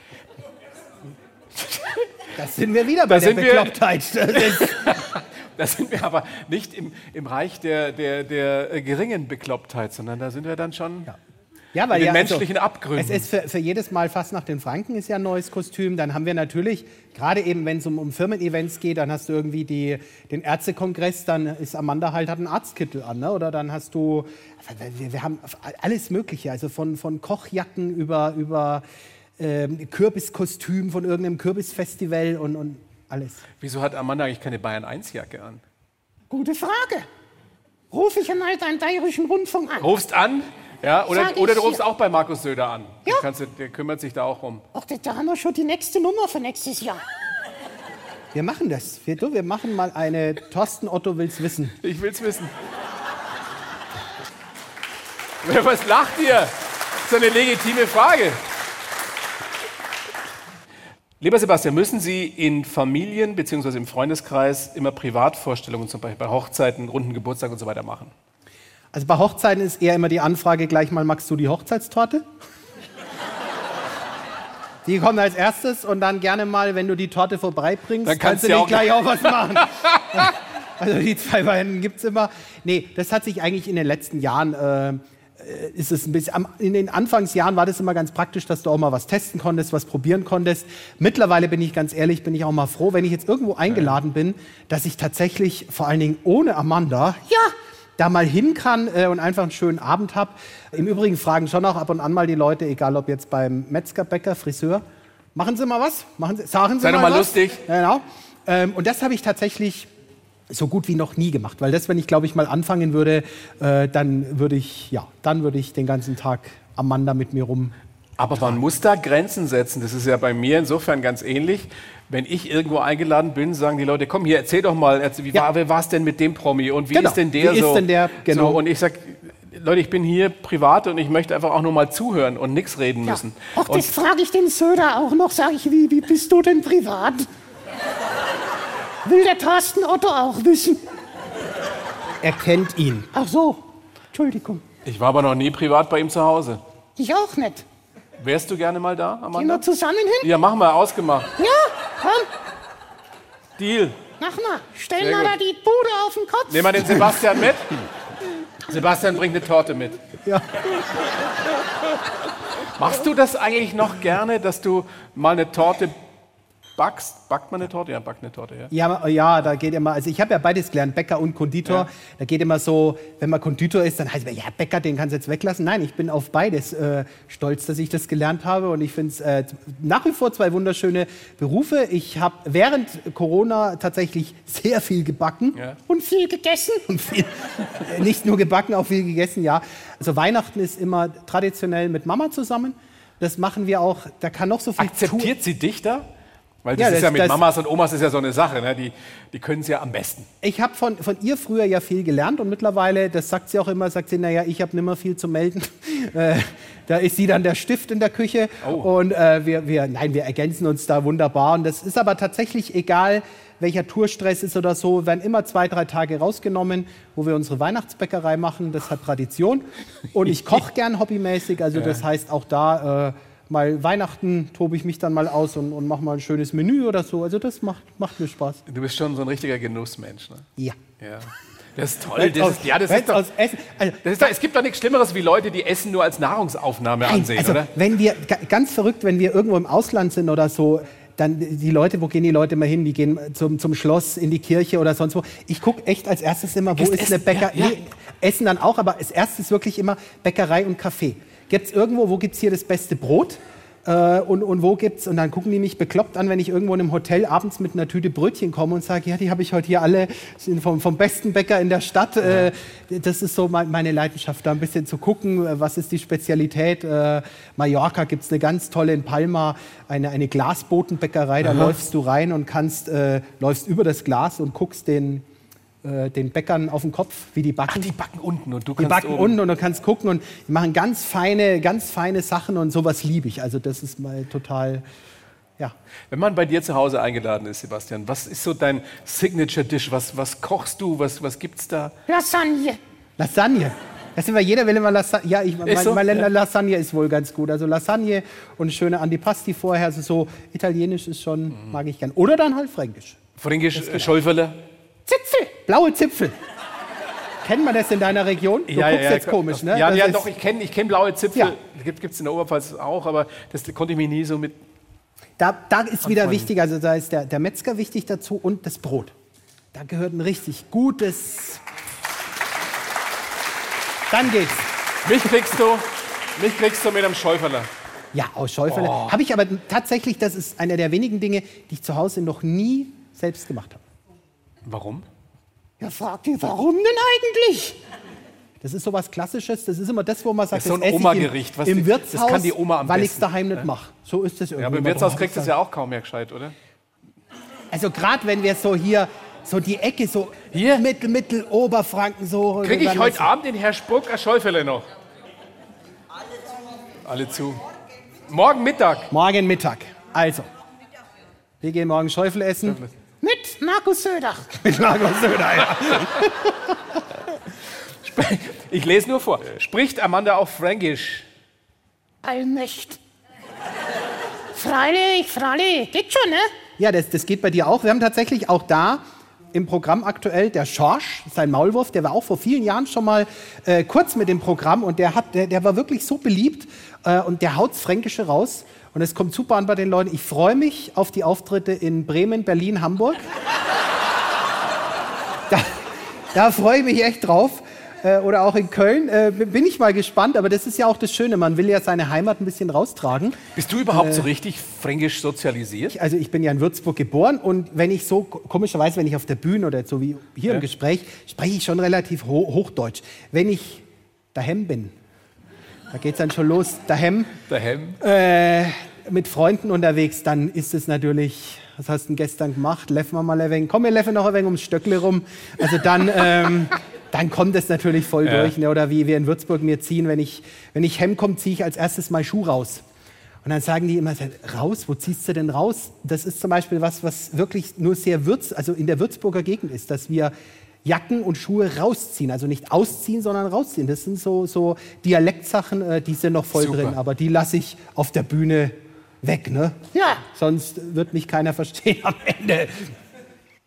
Das sind wir wieder bei der sind wir- Beklopptheit. Das ist, Da sind wir aber nicht im Reich der geringen Beklopptheit, sondern da sind wir dann schon ja, weil in den ja, menschlichen Abgründen. Es ist für jedes Mal Fastnacht in Franken ist ja ein neues Kostüm. Dann haben wir natürlich, gerade eben, wenn es um Firmen-Events geht, dann hast du irgendwie den Ärztekongress, dann ist Amanda hat einen Arztkittel an. Ne? Oder dann hast du, wir haben alles Mögliche, also von Kochjacken über Kürbiskostüm von irgendeinem Kürbisfestival und alles. Wieso hat Amanda eigentlich keine Bayern-1-Jacke an? Gute Frage. Ruf ich einmal deinen bayerischen Rundfunk an. Rufst an, ja, Sag oder ich du rufst dir. auch bei Markus Söder an. Ja. Der kümmert sich da auch um. Ach, da haben wir schon die nächste Nummer für nächstes Jahr. Wir machen das. Wir machen mal eine Thorsten Otto will's wissen. Ich will's wissen. Was lacht ihr? Das ist eine legitime Frage. Lieber Sebastian, müssen Sie in Familien bzw. im Freundeskreis immer Privatvorstellungen, zum Beispiel bei Hochzeiten, runden Geburtstag und so weiter machen? Also bei Hochzeiten ist eher immer die Anfrage gleich mal, magst du die Hochzeitstorte? Die kommt als erstes und dann gerne mal, wenn du die Torte vorbeibringst, Dann kannst du du ja nicht auch- gleich auch was machen. Also die zwei Weinen gibt's immer. Nee, das hat sich eigentlich in den letzten Jahren, ist es ein bisschen, in den Anfangsjahren war das immer ganz praktisch, dass du auch mal was testen konntest, was probieren konntest. Mittlerweile bin ich ganz ehrlich, bin ich auch mal froh, wenn ich jetzt irgendwo eingeladen bin, dass ich tatsächlich, vor allen Dingen ohne Amanda, da mal hin kann und einfach einen schönen Abend habe. Im Übrigen fragen schon auch ab und an mal die Leute, egal ob jetzt beim Metzger, Bäcker, Friseur, machen Sie mal was? Sagen Sie Sei mal doch mal was? lustig. Ja, genau. Und das habe ich tatsächlich so gut wie noch nie gemacht, weil das, wenn ich, glaube ich, mal anfangen würde, dann würde ich den ganzen Tag Amanda mit mir rum. Aber man muss da Grenzen setzen. Das ist ja bei mir insofern ganz ähnlich. Wenn ich irgendwo eingeladen bin, sagen die Leute, komm hier, erzähl doch mal, wie war es denn mit dem Promi und wie Genau. ist denn der Wie ist so? denn der? Genau. So, und ich sag, Leute, ich bin hier privat und ich möchte einfach auch nur mal zuhören und nichts reden müssen. Ach, Und das frage ich den Söder auch noch. Sag ich, wie bist du denn privat? Will der Thorsten Otto auch wissen? Er kennt ihn. Ach so, Entschuldigung. ich war aber noch nie privat bei ihm zu Hause. Ich auch nicht. Wärst du gerne mal da, Gehen Amanda? wir zusammen hin? Ja, machen wir, ausgemacht. Ja, komm. Deal. Mach mal, stell Sehr mal gut. da die Bude auf den Kopf. Nehmen wir den Sebastian mit. Sebastian bringt eine Torte mit. Ja. Machst du das eigentlich noch gerne, dass du mal eine Torte backst? Backt man eine Torte? Ja, backt eine Torte, ja. Ja, da geht immer, also ich habe ja beides gelernt, Bäcker und Konditor. Ja. Da geht immer so, wenn man Konditor ist, dann heißt es, ja, Bäcker, den kannst du jetzt weglassen. Nein, ich bin auf beides stolz, dass ich das gelernt habe. Und ich finde es nach wie vor 2 wunderschöne Berufe. Ich habe während Corona tatsächlich sehr viel gebacken. Ja. Und viel gegessen. Und viel, nicht nur gebacken, auch viel gegessen, ja. Also Weihnachten ist immer traditionell mit Mama zusammen. Das machen wir auch, da kann noch so viel Akzeptiert sie dich da? Weil das Ja, ist das- ja mit das- Mamas und Omas ist ja so eine Sache, ne? Die können es ja am besten. Ich habe von ihr früher ja viel gelernt und mittlerweile, das sagt sie auch immer, sagt sie, naja, ich habe nimmer viel zu melden. Da ist sie dann der Stift in der Küche und wir ergänzen uns da wunderbar. Und das ist aber tatsächlich egal, welcher Tourstress ist oder so, werden immer 2, 3 Tage rausgenommen, wo wir unsere Weihnachtsbäckerei machen. Das hat Tradition. Und ich koche gern hobbymäßig, also das heißt auch da... mal Weihnachten tobe ich mich dann mal aus und mache mal ein schönes Menü oder so. Also das macht mir Spaß. Du bist schon so ein richtiger Genussmensch, ne? Ja. Ja. Das ist toll. Das ist doch, aus Essen, also, es gibt doch nichts Schlimmeres, wie Leute, die Essen nur als Nahrungsaufnahme ansehen, also, oder? wenn wir, ganz verrückt, wenn wir irgendwo im Ausland sind oder so, dann die Leute, wo gehen die Leute mal hin? Die gehen zum Schloss, in die Kirche oder sonst wo. Ich gucke echt als erstes immer, wo ist eine Bäckerei? Ja, ja. Nee, Essen dann auch, aber als erstes wirklich immer Bäckerei und Kaffee. Gibt es irgendwo, wo gibt es hier das beste Brot? Und wo gibt's? Und dann gucken die mich bekloppt an, wenn ich irgendwo in einem Hotel abends mit einer Tüte Brötchen komme und sage, ja, die habe ich heute hier alle, sind vom besten Bäcker in der Stadt. Das ist so meine Leidenschaft, da ein bisschen zu gucken, was ist die Spezialität. Mallorca gibt es eine ganz tolle in Palma, eine Glasbotenbäckerei, da läufst du rein und läufst über das Glas und guckst den Bäckern auf den Kopf, wie die backen. Ach, die backen unten und du Die kannst backen oben. unten und du kannst gucken und die machen ganz feine Sachen und sowas liebe ich. Also das ist mal total, ja. Wenn man bei dir zu Hause eingeladen ist, Sebastian, was ist so dein Signature-Dish? Was kochst du? Was gibt's da? Lasagne. Lasagne. Das sind wir, jeder will immer Lasagne. Ja, Ist so? meine Ja. Lasagne ist wohl ganz gut. Also Lasagne und eine schöne Antipasti vorher. Also so italienisch ist schon, mag ich gern. Oder dann halt fränkisch. Fränkisch, Schäufele? Zipfel. Blaue Zipfel. Kennt man das in deiner Region? Du guckst jetzt komisch, ne? Ja, Das ja ist- doch, ich kenn blaue Zipfel. Ja. Gibt's in der Oberpfalz auch, aber das konnte ich mich nie so mit... Da ist wieder wichtig, also da ist der Metzger wichtig dazu und das Brot. Da gehört ein richtig gutes... Dann geht's. Mich kriegst du mit einem Schäuferler. Ja, aus Schäufele. Habe ich aber tatsächlich, das ist einer der wenigen Dinge, die ich zu Hause noch nie selbst gemacht habe. Warum? Ja, fragt ihr, warum denn eigentlich? Das ist sowas Klassisches, das ist immer das, wo man sagt, Das ist so ein esse ich Oma-Gericht, was im die- Wirtshaus, das kann die Oma am weil ich es besten. daheim nicht mache. So ist das irgendwie. Ja, aber im Man Wirtshaus braucht kriegst du es es ja auch kaum mehr gescheit, oder? Also gerade wenn wir so hier, so die Ecke, so Hier? Mitteloberfranken, so... Kriege ich dann heute ist- Abend den Herr Spruck ein Schäufele noch? Alle zu. Morgen Mittag. Morgen Mittag. Also, wir gehen morgen Schäufele essen. Mit Markus Söder. Mit Markus Söder, ja. Ich lese nur vor. Spricht Amanda auch Fränkisch? Allmächt. Freilich. Geht schon, ne? Ja, das geht bei dir auch. Wir haben tatsächlich auch da im Programm aktuell der Schorsch, sein Maulwurf, der war auch vor vielen Jahren schon mal kurz mit dem Programm und der war wirklich so beliebt und der haut's Fränkische raus und es kommt super an bei den Leuten. Ich freue mich auf die Auftritte in Bremen, Berlin, Hamburg. Da freue ich mich echt drauf. Oder auch in Köln, bin ich mal gespannt, aber das ist ja auch das Schöne, man will ja seine Heimat ein bisschen raustragen. Bist du überhaupt so richtig fränkisch sozialisiert? Also ich bin ja in Würzburg geboren und wenn ich so, komischerweise, wenn ich auf der Bühne oder so wie hier im Gespräch, spreche ich schon relativ Hochdeutsch. Wenn ich daheim bin, da geht es dann schon los, daheim, mit Freunden unterwegs, dann ist es natürlich, was hast du denn gestern gemacht? Leffen wir mal ein wenig, komm, wir leffen noch ein wenig ums Stöckle rum. Also dann kommt es natürlich voll durch. Ne? Oder wie wir in Würzburg mir ziehen, wenn ich heimkomme, ziehe ich als erstes mal Schuh raus. Und dann sagen die immer, raus, wo ziehst du denn raus? Das ist zum Beispiel was wirklich nur sehr also in der Würzburger Gegend ist, dass wir Jacken und Schuhe rausziehen. Also nicht ausziehen, sondern rausziehen. Das sind so Dialektsachen, die sind noch voll Super. drin. Aber die lasse ich auf der Bühne weg, ne? Ja. Sonst wird mich keiner verstehen am Ende.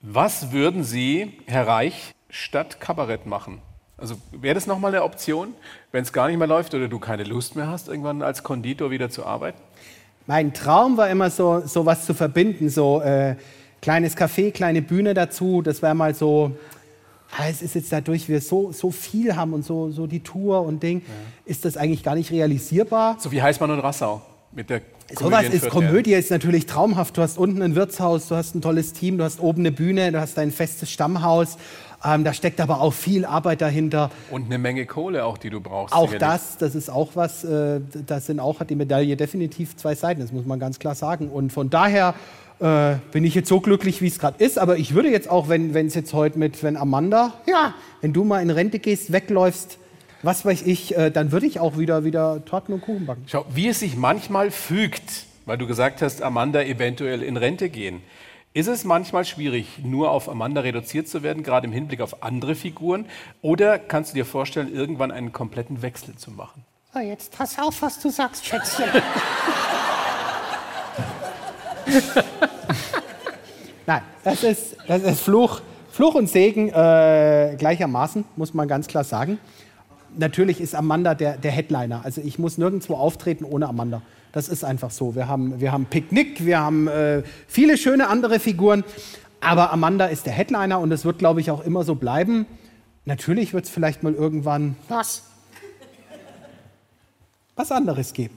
Was würden Sie, Herr Reich, statt Kabarett machen? Also wäre das nochmal eine Option, wenn es gar nicht mehr läuft oder du keine Lust mehr hast, irgendwann als Konditor wieder zu arbeiten? Mein Traum war immer so was zu verbinden, so kleines Café, kleine Bühne dazu. Das wäre mal so, es ist jetzt dadurch, wir so viel haben und so die Tour und Ding, ist das eigentlich gar nicht realisierbar. So wie Heißmann und Rassau mit der Sowas ist, Komödie ist natürlich traumhaft. Du hast unten ein Wirtshaus, du hast ein tolles Team, du hast oben eine Bühne, du hast ein festes Stammhaus. Da steckt aber auch viel Arbeit dahinter. Und eine Menge Kohle auch, die du brauchst. Auch das ist auch was, hat die Medaille definitiv zwei Seiten, das muss man ganz klar sagen. Und von daher bin ich jetzt so glücklich, wie es gerade ist. Aber ich würde jetzt auch, wenn es jetzt heute wenn Amanda, wenn du mal in Rente gehst, wegläufst, was weiß ich, dann würde ich auch wieder Torten und Kuchen backen. Schau, wie es sich manchmal fügt, weil du gesagt hast, Amanda eventuell in Rente gehen. Ist es manchmal schwierig, nur auf Amanda reduziert zu werden, gerade im Hinblick auf andere Figuren? Oder kannst du dir vorstellen, irgendwann einen kompletten Wechsel zu machen? So, jetzt pass auf, was du sagst, Schätzchen. Nein, das ist Fluch und Segen gleichermaßen, muss man ganz klar sagen. Natürlich ist Amanda der Headliner. Also ich muss nirgendwo auftreten ohne Amanda. Das ist einfach so. Wir haben Picknick, wir haben viele schöne andere Figuren. Aber Amanda ist der Headliner und es wird, glaube ich, auch immer so bleiben. Natürlich wird es vielleicht mal irgendwann was anderes geben.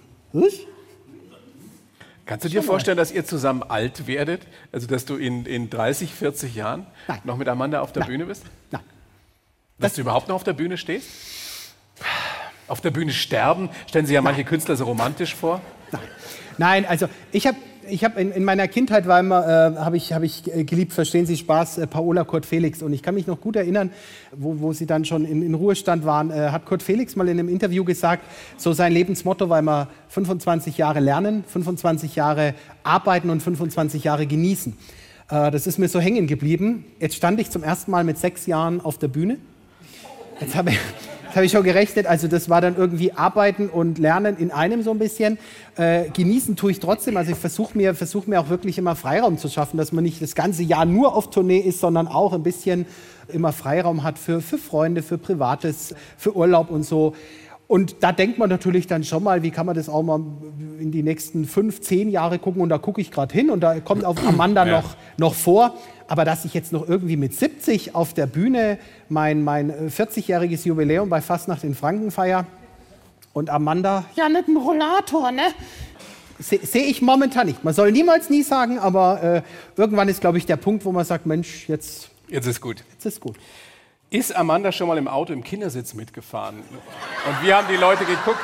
Kannst du dir vorstellen, dass ihr zusammen alt werdet? Also dass du in 30, 40 Jahren noch mit Amanda auf der Bühne bist? Nein. Dass du überhaupt noch auf der Bühne stehst? Auf der Bühne sterben? Stellen sich ja manche Künstler so romantisch vor. Nein, also ich habe in meiner Kindheit habe ich geliebt, verstehen Sie Spaß, Paola Kurt Felix. Und ich kann mich noch gut erinnern, wo sie dann schon in Ruhestand waren, hat Kurt Felix mal in einem Interview gesagt, so sein Lebensmotto war immer 25 Jahre lernen, 25 Jahre arbeiten und 25 Jahre genießen. Das ist mir so hängen geblieben. Jetzt stand ich zum ersten Mal mit 6 Jahren auf der Bühne. Jetzt habe ich schon gerechnet, also das war dann irgendwie Arbeiten und Lernen in einem so ein bisschen. Genießen tue ich trotzdem, also ich versuche mir auch wirklich immer Freiraum zu schaffen, dass man nicht das ganze Jahr nur auf Tournee ist, sondern auch ein bisschen immer Freiraum hat für Freunde, für Privates, für Urlaub und so. Und da denkt man natürlich dann schon mal, wie kann man das auch mal in die nächsten 5, 10 Jahre gucken und da gucke ich gerade hin und da kommt auch Amanda noch vor. Aber dass ich jetzt noch irgendwie mit 70 auf der Bühne mein 40-jähriges Jubiläum bei Fastnacht in Franken feier und Amanda... Ja, mit dem Rollator, ne? Sehe ich momentan nicht. Man soll niemals nie sagen, aber irgendwann ist, glaube ich, der Punkt, wo man sagt, Mensch, jetzt ist gut. Jetzt ist gut. Ist Amanda schon mal im Auto im Kindersitz mitgefahren? Und wie haben die Leute geguckt?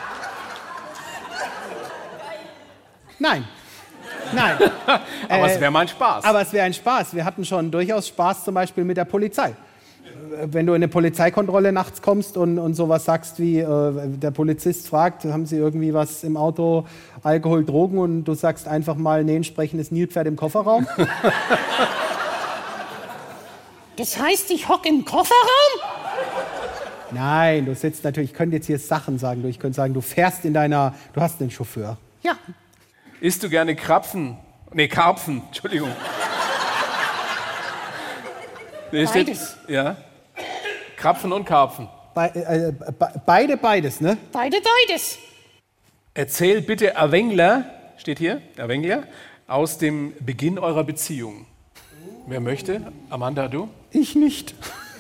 Nein. Aber es wäre mal ein Spaß. Aber es wäre ein Spaß. Wir hatten schon durchaus Spaß zum Beispiel mit der Polizei. Wenn du in eine Polizeikontrolle nachts kommst und sowas sagst wie, der Polizist fragt, haben Sie irgendwie was im Auto, Alkohol, Drogen und du sagst einfach mal, nee, ein sprechendes Nilpferd im Kofferraum. Das heißt, ich hocke im Kofferraum? Nein, du sitzt natürlich, ich könnte jetzt hier Sachen sagen, ich könnte sagen, du fährst du hast einen Chauffeur. Ja. Isst du gerne Karpfen? Entschuldigung. Beides. Ja. Krapfen und Karpfen. Beides, ne? Beides. Erzähl bitte Erwängler, steht hier, Erwängler, aus dem Beginn eurer Beziehung. Wer möchte? Amanda, du? Ich nicht.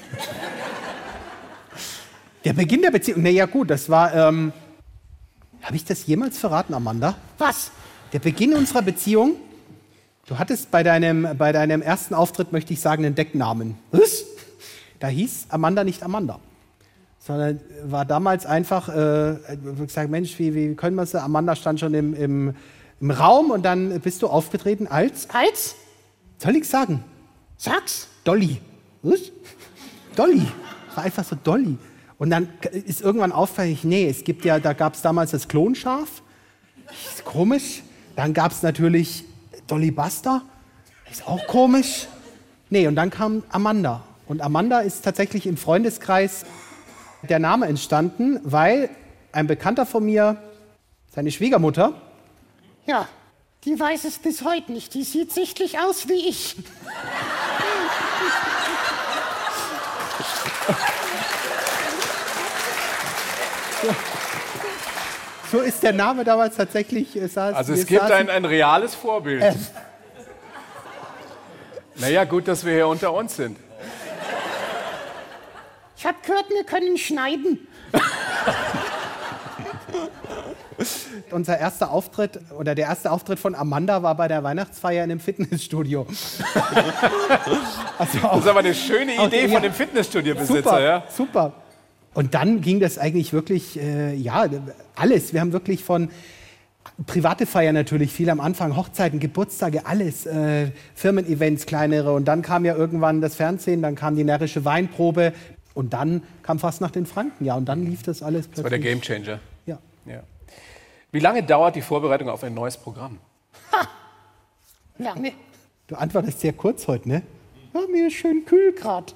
Der Beginn der Beziehung, naja gut, das war, habe ich das jemals verraten, Amanda? Was? Der Beginn unserer Beziehung, du hattest bei deinem ersten Auftritt, möchte ich sagen, einen Decknamen. Was? Da hieß Amanda nicht Amanda, sondern war damals einfach, gesagt, Mensch, wie können wir es? Amanda stand schon im Raum und dann bist du aufgetreten als? Soll ich sagen? Sag's. Dolly. Was? Dolly. War einfach so Dolly. Und dann ist irgendwann auffällig, da gab es damals das Klonschaf. Ist komisch. Dann gab es natürlich Dolly Buster. Ist auch komisch. Und dann kam Amanda. Und Amanda ist tatsächlich im Freundeskreis der Name entstanden, weil ein Bekannter von mir, seine Schwiegermutter... Ja, die weiß es bis heute nicht. Die sieht sichtlich aus wie ich. So ist der Name damals tatsächlich. Also es gibt ein reales Vorbild. Naja, gut, dass wir hier unter uns sind. Ich habe gehört, wir können schneiden. Unser erster Auftritt oder der erste Auftritt von Amanda war bei der Weihnachtsfeier in einem Fitnessstudio. Das ist aber eine schöne Idee von dem Fitnessstudio-Besitzer. Super, ja? super. Und dann ging das eigentlich wirklich, alles. Wir haben wirklich von private Feiern natürlich viel am Anfang, Hochzeiten, Geburtstage, alles, Firmen-Events, kleinere. Und dann kam ja irgendwann das Fernsehen, dann kam die närrische Weinprobe und dann kam Fastnacht in Franken. Ja, und dann lief das alles plötzlich. Das war der Gamechanger. Ja. Wie lange dauert die Vorbereitung auf ein neues Programm? Lange. Du antwortest sehr kurz heute, ne? Ja, mir ist schön kühl gerade.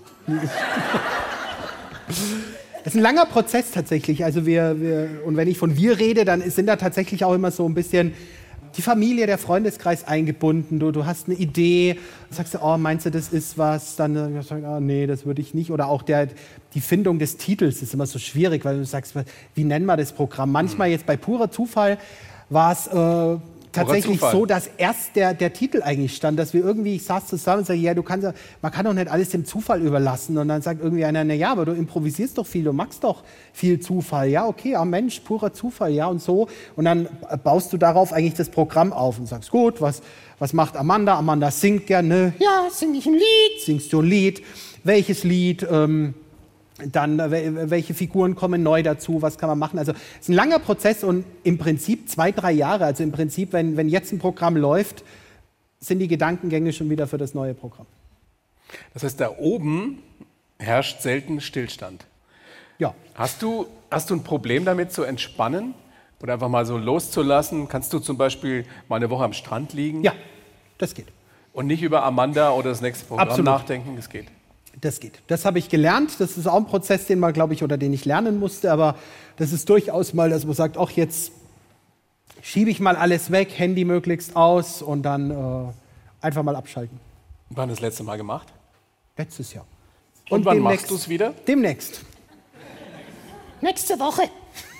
Es ist ein langer Prozess tatsächlich. Also und wenn ich von wir rede, dann sind da tatsächlich auch immer so ein bisschen die Familie, der Freundeskreis eingebunden. Du hast eine Idee, sagst du, oh, meinst du, das ist was? Dann sagst du, oh, nee, das würde ich nicht. Oder auch die Findung des Titels ist immer so schwierig, weil du sagst, wie nennen wir das Programm? Manchmal jetzt bei purer Zufall war es tatsächlich so, dass erst der Titel eigentlich stand, dass wir irgendwie, ich saß zusammen und sage, ja, man kann doch nicht alles dem Zufall überlassen. Und dann sagt irgendwie einer, na ja, aber du improvisierst doch viel, du magst doch viel Zufall. Ja, okay, Mensch, purer Zufall, ja, und so. Und dann baust du darauf eigentlich das Programm auf und sagst, gut, was macht Amanda? Amanda singt gerne. Ja, singe ich ein Lied. Singst du ein Lied? Welches Lied? Dann, welche Figuren kommen neu dazu, was kann man machen. Also es ist ein langer Prozess und im Prinzip 2-3 Jahre. Also im Prinzip, wenn jetzt ein Programm läuft, sind die Gedankengänge schon wieder für das neue Programm. Das heißt, da oben herrscht selten Stillstand. Ja. Hast du ein Problem damit zu entspannen oder einfach mal so loszulassen? Kannst du zum Beispiel mal eine Woche am Strand liegen? Ja, das geht. Und nicht über Amanda oder das nächste Programm Absolut nachdenken? Das geht. Das geht. Das habe ich gelernt. Das ist auch ein Prozess, den ich lernen musste. Aber das ist durchaus mal, dass man sagt, ach, jetzt schiebe ich mal alles weg, Handy möglichst aus und dann einfach mal abschalten. Wann das letzte Mal gemacht? Letztes Jahr. Und wann machst du es wieder? Demnächst. Nächste Woche.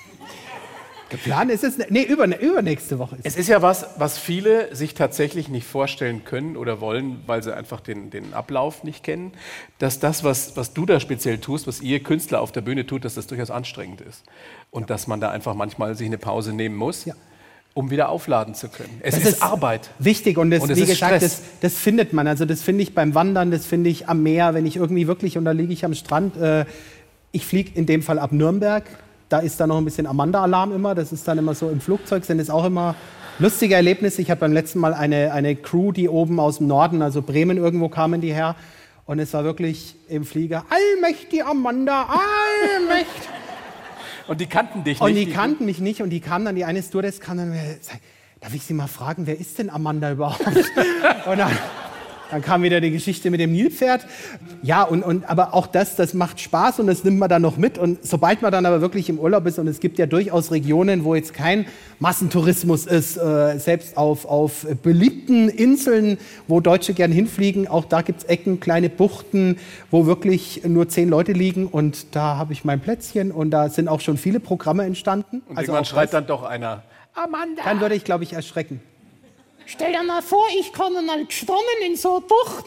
Geplant ist es, übernächste Woche. Es ist ja was viele sich tatsächlich nicht vorstellen können oder wollen, weil sie einfach den Ablauf nicht kennen, dass das, was du da speziell tust, was ihr Künstler auf der Bühne tut, dass das durchaus anstrengend ist. Und dass man da einfach manchmal sich eine Pause nehmen muss, um wieder aufladen zu können. Es ist Arbeit. Wichtig und wie gesagt, Stress. das findet man. Also das finde ich beim Wandern, das finde ich am Meer, wenn ich irgendwie wirklich, und da liege ich am Strand, ich fliege in dem Fall ab Nürnberg. Da ist dann noch ein bisschen Amanda-Alarm immer. Das ist dann immer so im Flugzeug, sind es auch immer lustige Erlebnisse. Ich habe beim letzten Mal eine Crew, die oben aus dem Norden, also Bremen irgendwo kamen die her. Und es war wirklich im Flieger, allmächtig Amanda, allmächtig. Und die kannten dich nicht? Und die kannten mich nicht. Und die kamen dann, die eine Stewardess kam dann, darf ich Sie mal fragen, wer ist denn Amanda überhaupt? Und dann kam wieder die Geschichte mit dem Nilpferd. Ja, aber auch das macht Spaß und das nimmt man dann noch mit. Und sobald man dann aber wirklich im Urlaub ist, und es gibt ja durchaus Regionen, wo jetzt kein Massentourismus ist, selbst auf beliebten Inseln, wo Deutsche gern hinfliegen, auch da gibt es Ecken, kleine Buchten, wo wirklich nur 10 Leute liegen. Und da habe ich mein Plätzchen und da sind auch schon viele Programme entstanden. Und irgendwann schreit dann doch einer, Amanda! Dann würde ich, glaube ich, erschrecken. Stell dir mal vor, ich komme mal geschwommen in so eine Bucht.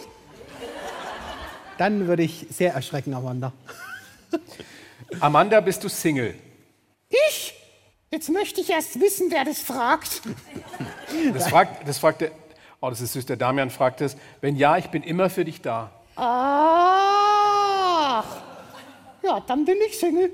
Dann würde ich sehr erschrecken, Amanda. Amanda, bist du Single? Ich? Jetzt möchte ich erst wissen, wer das fragt. Das fragt der, oh, das ist süß, der Damian fragt es. Wenn ja, ich bin immer für dich da. Ach, ja, dann bin ich Single.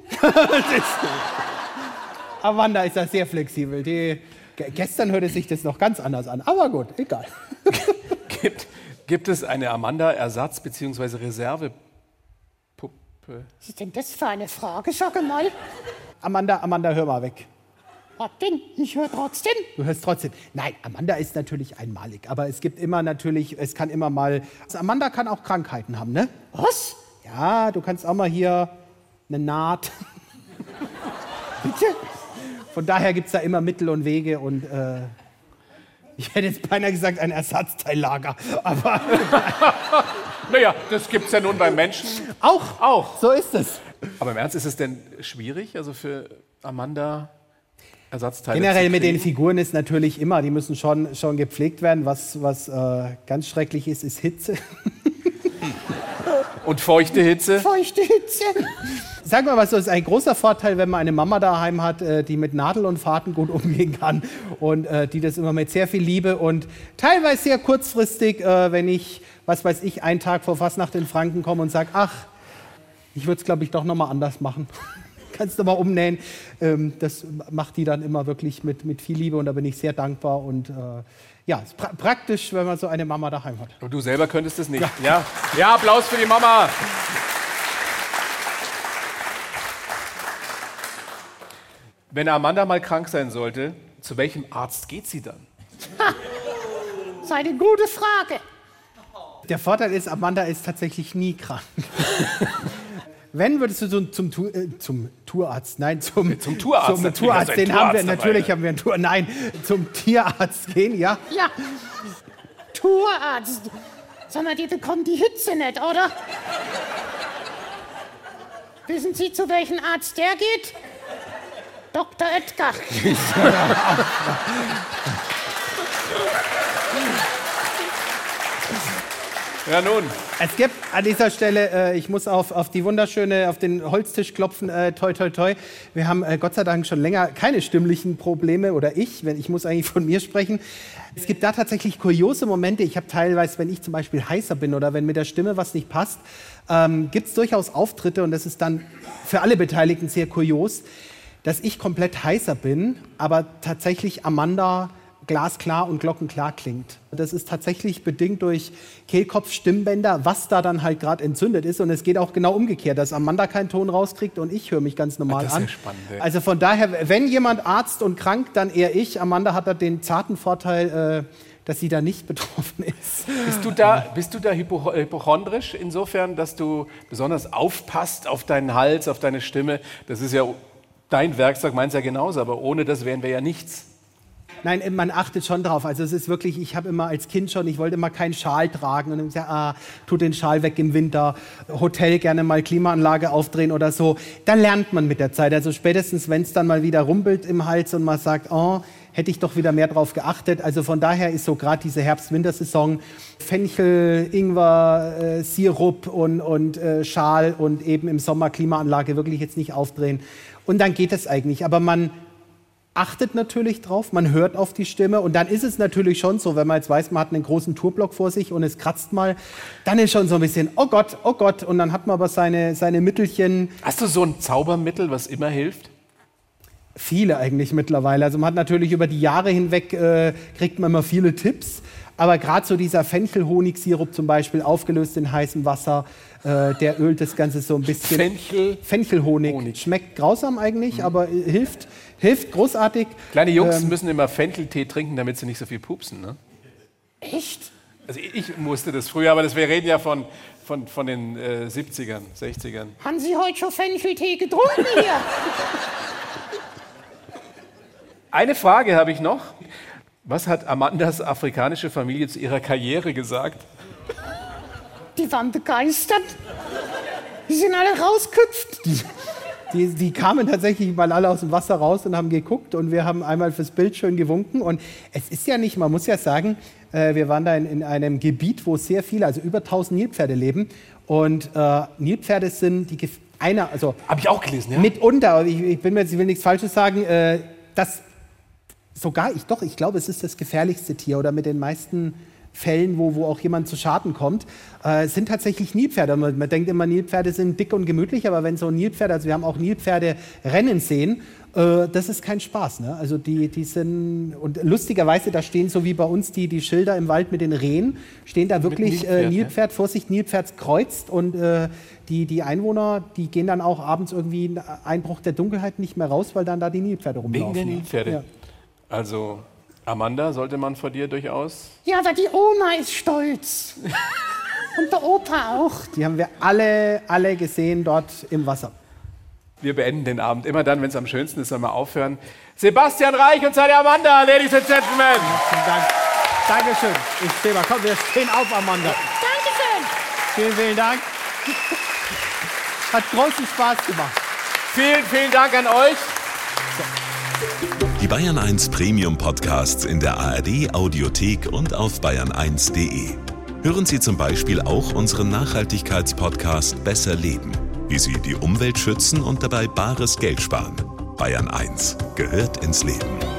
Amanda ist da sehr flexibel. Gestern hörte sich das noch ganz anders an, aber gut, egal. Gibt es eine Amanda-Ersatz- bzw. Reservepuppe? Was ist denn das für eine Frage, sag mal? Amanda, hör mal weg. Was denn? Ich höre trotzdem. Du hörst trotzdem. Nein, Amanda ist natürlich einmalig, aber es gibt immer natürlich, es kann immer mal, also Amanda kann auch Krankheiten haben, ne? Was? Ja, du kannst auch mal hier eine Naht. Bitte? Von daher gibt es da immer Mittel und Wege und ich hätte jetzt beinahe gesagt, ein Ersatzteillager. Aber naja, das gibt es ja nun beim Menschen. Auch. So ist es. Aber im Ernst, ist es denn schwierig, also für Amanda? Ersatzteile Generell zu mit den kriegen. Figuren ist natürlich immer, die müssen schon gepflegt werden. Was ganz schrecklich ist Hitze. Und feuchte Hitze. Feuchte Hitze. Sagen wir mal so, es ist ein großer Vorteil, wenn man eine Mama daheim hat, die mit Nadel und Faden gut umgehen kann und die das immer mit sehr viel Liebe und teilweise sehr kurzfristig, wenn ich, was weiß ich, einen Tag vor Fastnacht in Franken komme und sage, ach, ich würde es, glaube ich, doch noch mal anders machen. Kannst du mal umnähen. Das macht die dann immer wirklich mit viel Liebe und da bin ich sehr dankbar und ja, es ist praktisch, wenn man so eine Mama daheim hat. Und du selber könntest es nicht. Ja, Applaus für die Mama. Wenn Amanda mal krank sein sollte, zu welchem Arzt geht sie dann? Das ist eine gute Frage. Der Vorteil ist, Amanda ist tatsächlich nie krank. Wenn würdest du zum Tourarzt, nein, zum Tierarzt, den haben wir, natürlich haben wir einen Tour, nein, zum Tierarzt gehen, ja. Ja. Tourarzt. Sag mal, die bekommen die Hitze nicht, oder? Wissen Sie, zu welchem Arzt der geht? Dr. Oetker. Ja, nun. Es gibt an dieser Stelle, ich muss auf den Holztisch klopfen, toi, toi, toi. Wir haben Gott sei Dank schon länger keine stimmlichen Probleme, oder ich muss eigentlich von mir sprechen. Es gibt da tatsächlich kuriose Momente. Ich habe teilweise, wenn ich zum Beispiel heißer bin oder wenn mit der Stimme was nicht passt, gibt es durchaus Auftritte, und das ist dann für alle Beteiligten sehr kurios, dass ich komplett heißer bin, aber tatsächlich Amanda glasklar und glockenklar klingt. Das ist tatsächlich bedingt durch Kehlkopf, Stimmbänder, was da dann halt gerade entzündet ist. Und es geht auch genau umgekehrt, dass Amanda keinen Ton rauskriegt und ich höre mich ganz normal Das ist an. ja spannend, ey. Also von daher, wenn jemand Arzt und krank, dann eher ich. Amanda hat da den zarten Vorteil, dass sie da nicht betroffen ist. Bist du da hypochondrisch insofern, dass du besonders aufpasst auf deinen Hals, auf deine Stimme? Das ist ja dein Werkzeug, meins ja genauso, aber ohne das wären wir ja nichts. Nein, man achtet schon drauf. Also es ist wirklich, ich habe immer als Kind schon, ich wollte immer keinen Schal tragen und dann gesagt, tut den Schal weg im Winter, Hotel gerne mal Klimaanlage aufdrehen oder so. Da lernt man mit der Zeit. Also spätestens, wenn es dann mal wieder rumpelt im Hals und man sagt, hätte ich doch wieder mehr drauf geachtet. Also von daher ist so gerade diese Herbst-Wintersaison Fenchel, Ingwer, Sirup und Schal und eben im Sommer Klimaanlage wirklich jetzt nicht aufdrehen. Und dann geht es eigentlich. Aber man achtet natürlich drauf, man hört auf die Stimme und dann ist es natürlich schon so, wenn man jetzt weiß, man hat einen großen Tourblock vor sich und es kratzt mal, dann ist schon so ein bisschen, oh Gott, und dann hat man aber seine Mittelchen. Hast du so ein Zaubermittel, was immer hilft? Viele eigentlich mittlerweile. Also man hat natürlich über die Jahre hinweg, kriegt man immer viele Tipps, aber gerade so dieser Fenchel-Honig-Sirup zum Beispiel, aufgelöst in heißem Wasser, der ölt das Ganze so ein bisschen. Fenchelhonig. Schmeckt grausam eigentlich, aber hilft großartig. Kleine Jungs müssen immer Fencheltee trinken, damit sie nicht so viel pupsen, ne? Echt? Also ich musste das früher, aber wir reden ja von den 70ern, 60ern. Haben Sie heute schon Fencheltee getrunken hier? Eine Frage habe ich noch. Was hat Amandas afrikanische Familie zu ihrer Karriere gesagt? Die waren begeistert. Die sind alle rausgehüpft. Die kamen tatsächlich mal alle aus dem Wasser raus und haben geguckt und wir haben einmal fürs Bild schön gewunken. Und es ist ja nicht, man muss ja sagen, wir waren da in einem Gebiet, wo sehr viele, also über 1000 Nilpferde leben. Und Nilpferde sind also habe ich auch gelesen, ja? Mitunter, ich will nichts Falsches sagen, ich glaube, es ist das gefährlichste Tier oder mit den meisten Fällen, wo auch jemand zu Schaden kommt, sind tatsächlich Nilpferde. Man denkt immer, Nilpferde sind dick und gemütlich, aber wenn so Nilpferde, also wir haben auch Nilpferde rennen sehen, das ist kein Spaß. Ne? Also die sind, und lustigerweise, da stehen so wie bei uns die Schilder im Wald mit den Rehen, stehen da wirklich Nilpferd, Vorsicht, Nilpferd kreuzt und die Einwohner, die gehen dann auch abends irgendwie in Einbruch der Dunkelheit nicht mehr raus, weil dann da die Nilpferde rumlaufen. Wegen der Nilpferde? Ja. Also Amanda, sollte man vor dir durchaus... Ja, aber die Oma ist stolz. Und der Opa auch. Die haben wir alle gesehen dort im Wasser. Wir beenden den Abend immer dann, wenn es am schönsten ist, wenn wir aufhören. Sebastian Reich und seine Amanda, Ladies and Gentlemen. Vielen Dank. Dankeschön. Ich stehe mal. Komm, wir stehen auf, Amanda. Dankeschön. Vielen Dank. Hat großen Spaß gemacht. Vielen Dank an euch. Die Bayern 1 Premium Podcasts in der ARD Audiothek und auf bayern1.de. Hören Sie zum Beispiel auch unseren Nachhaltigkeitspodcast Besser Leben, wie Sie die Umwelt schützen und dabei bares Geld sparen. Bayern 1 gehört ins Leben.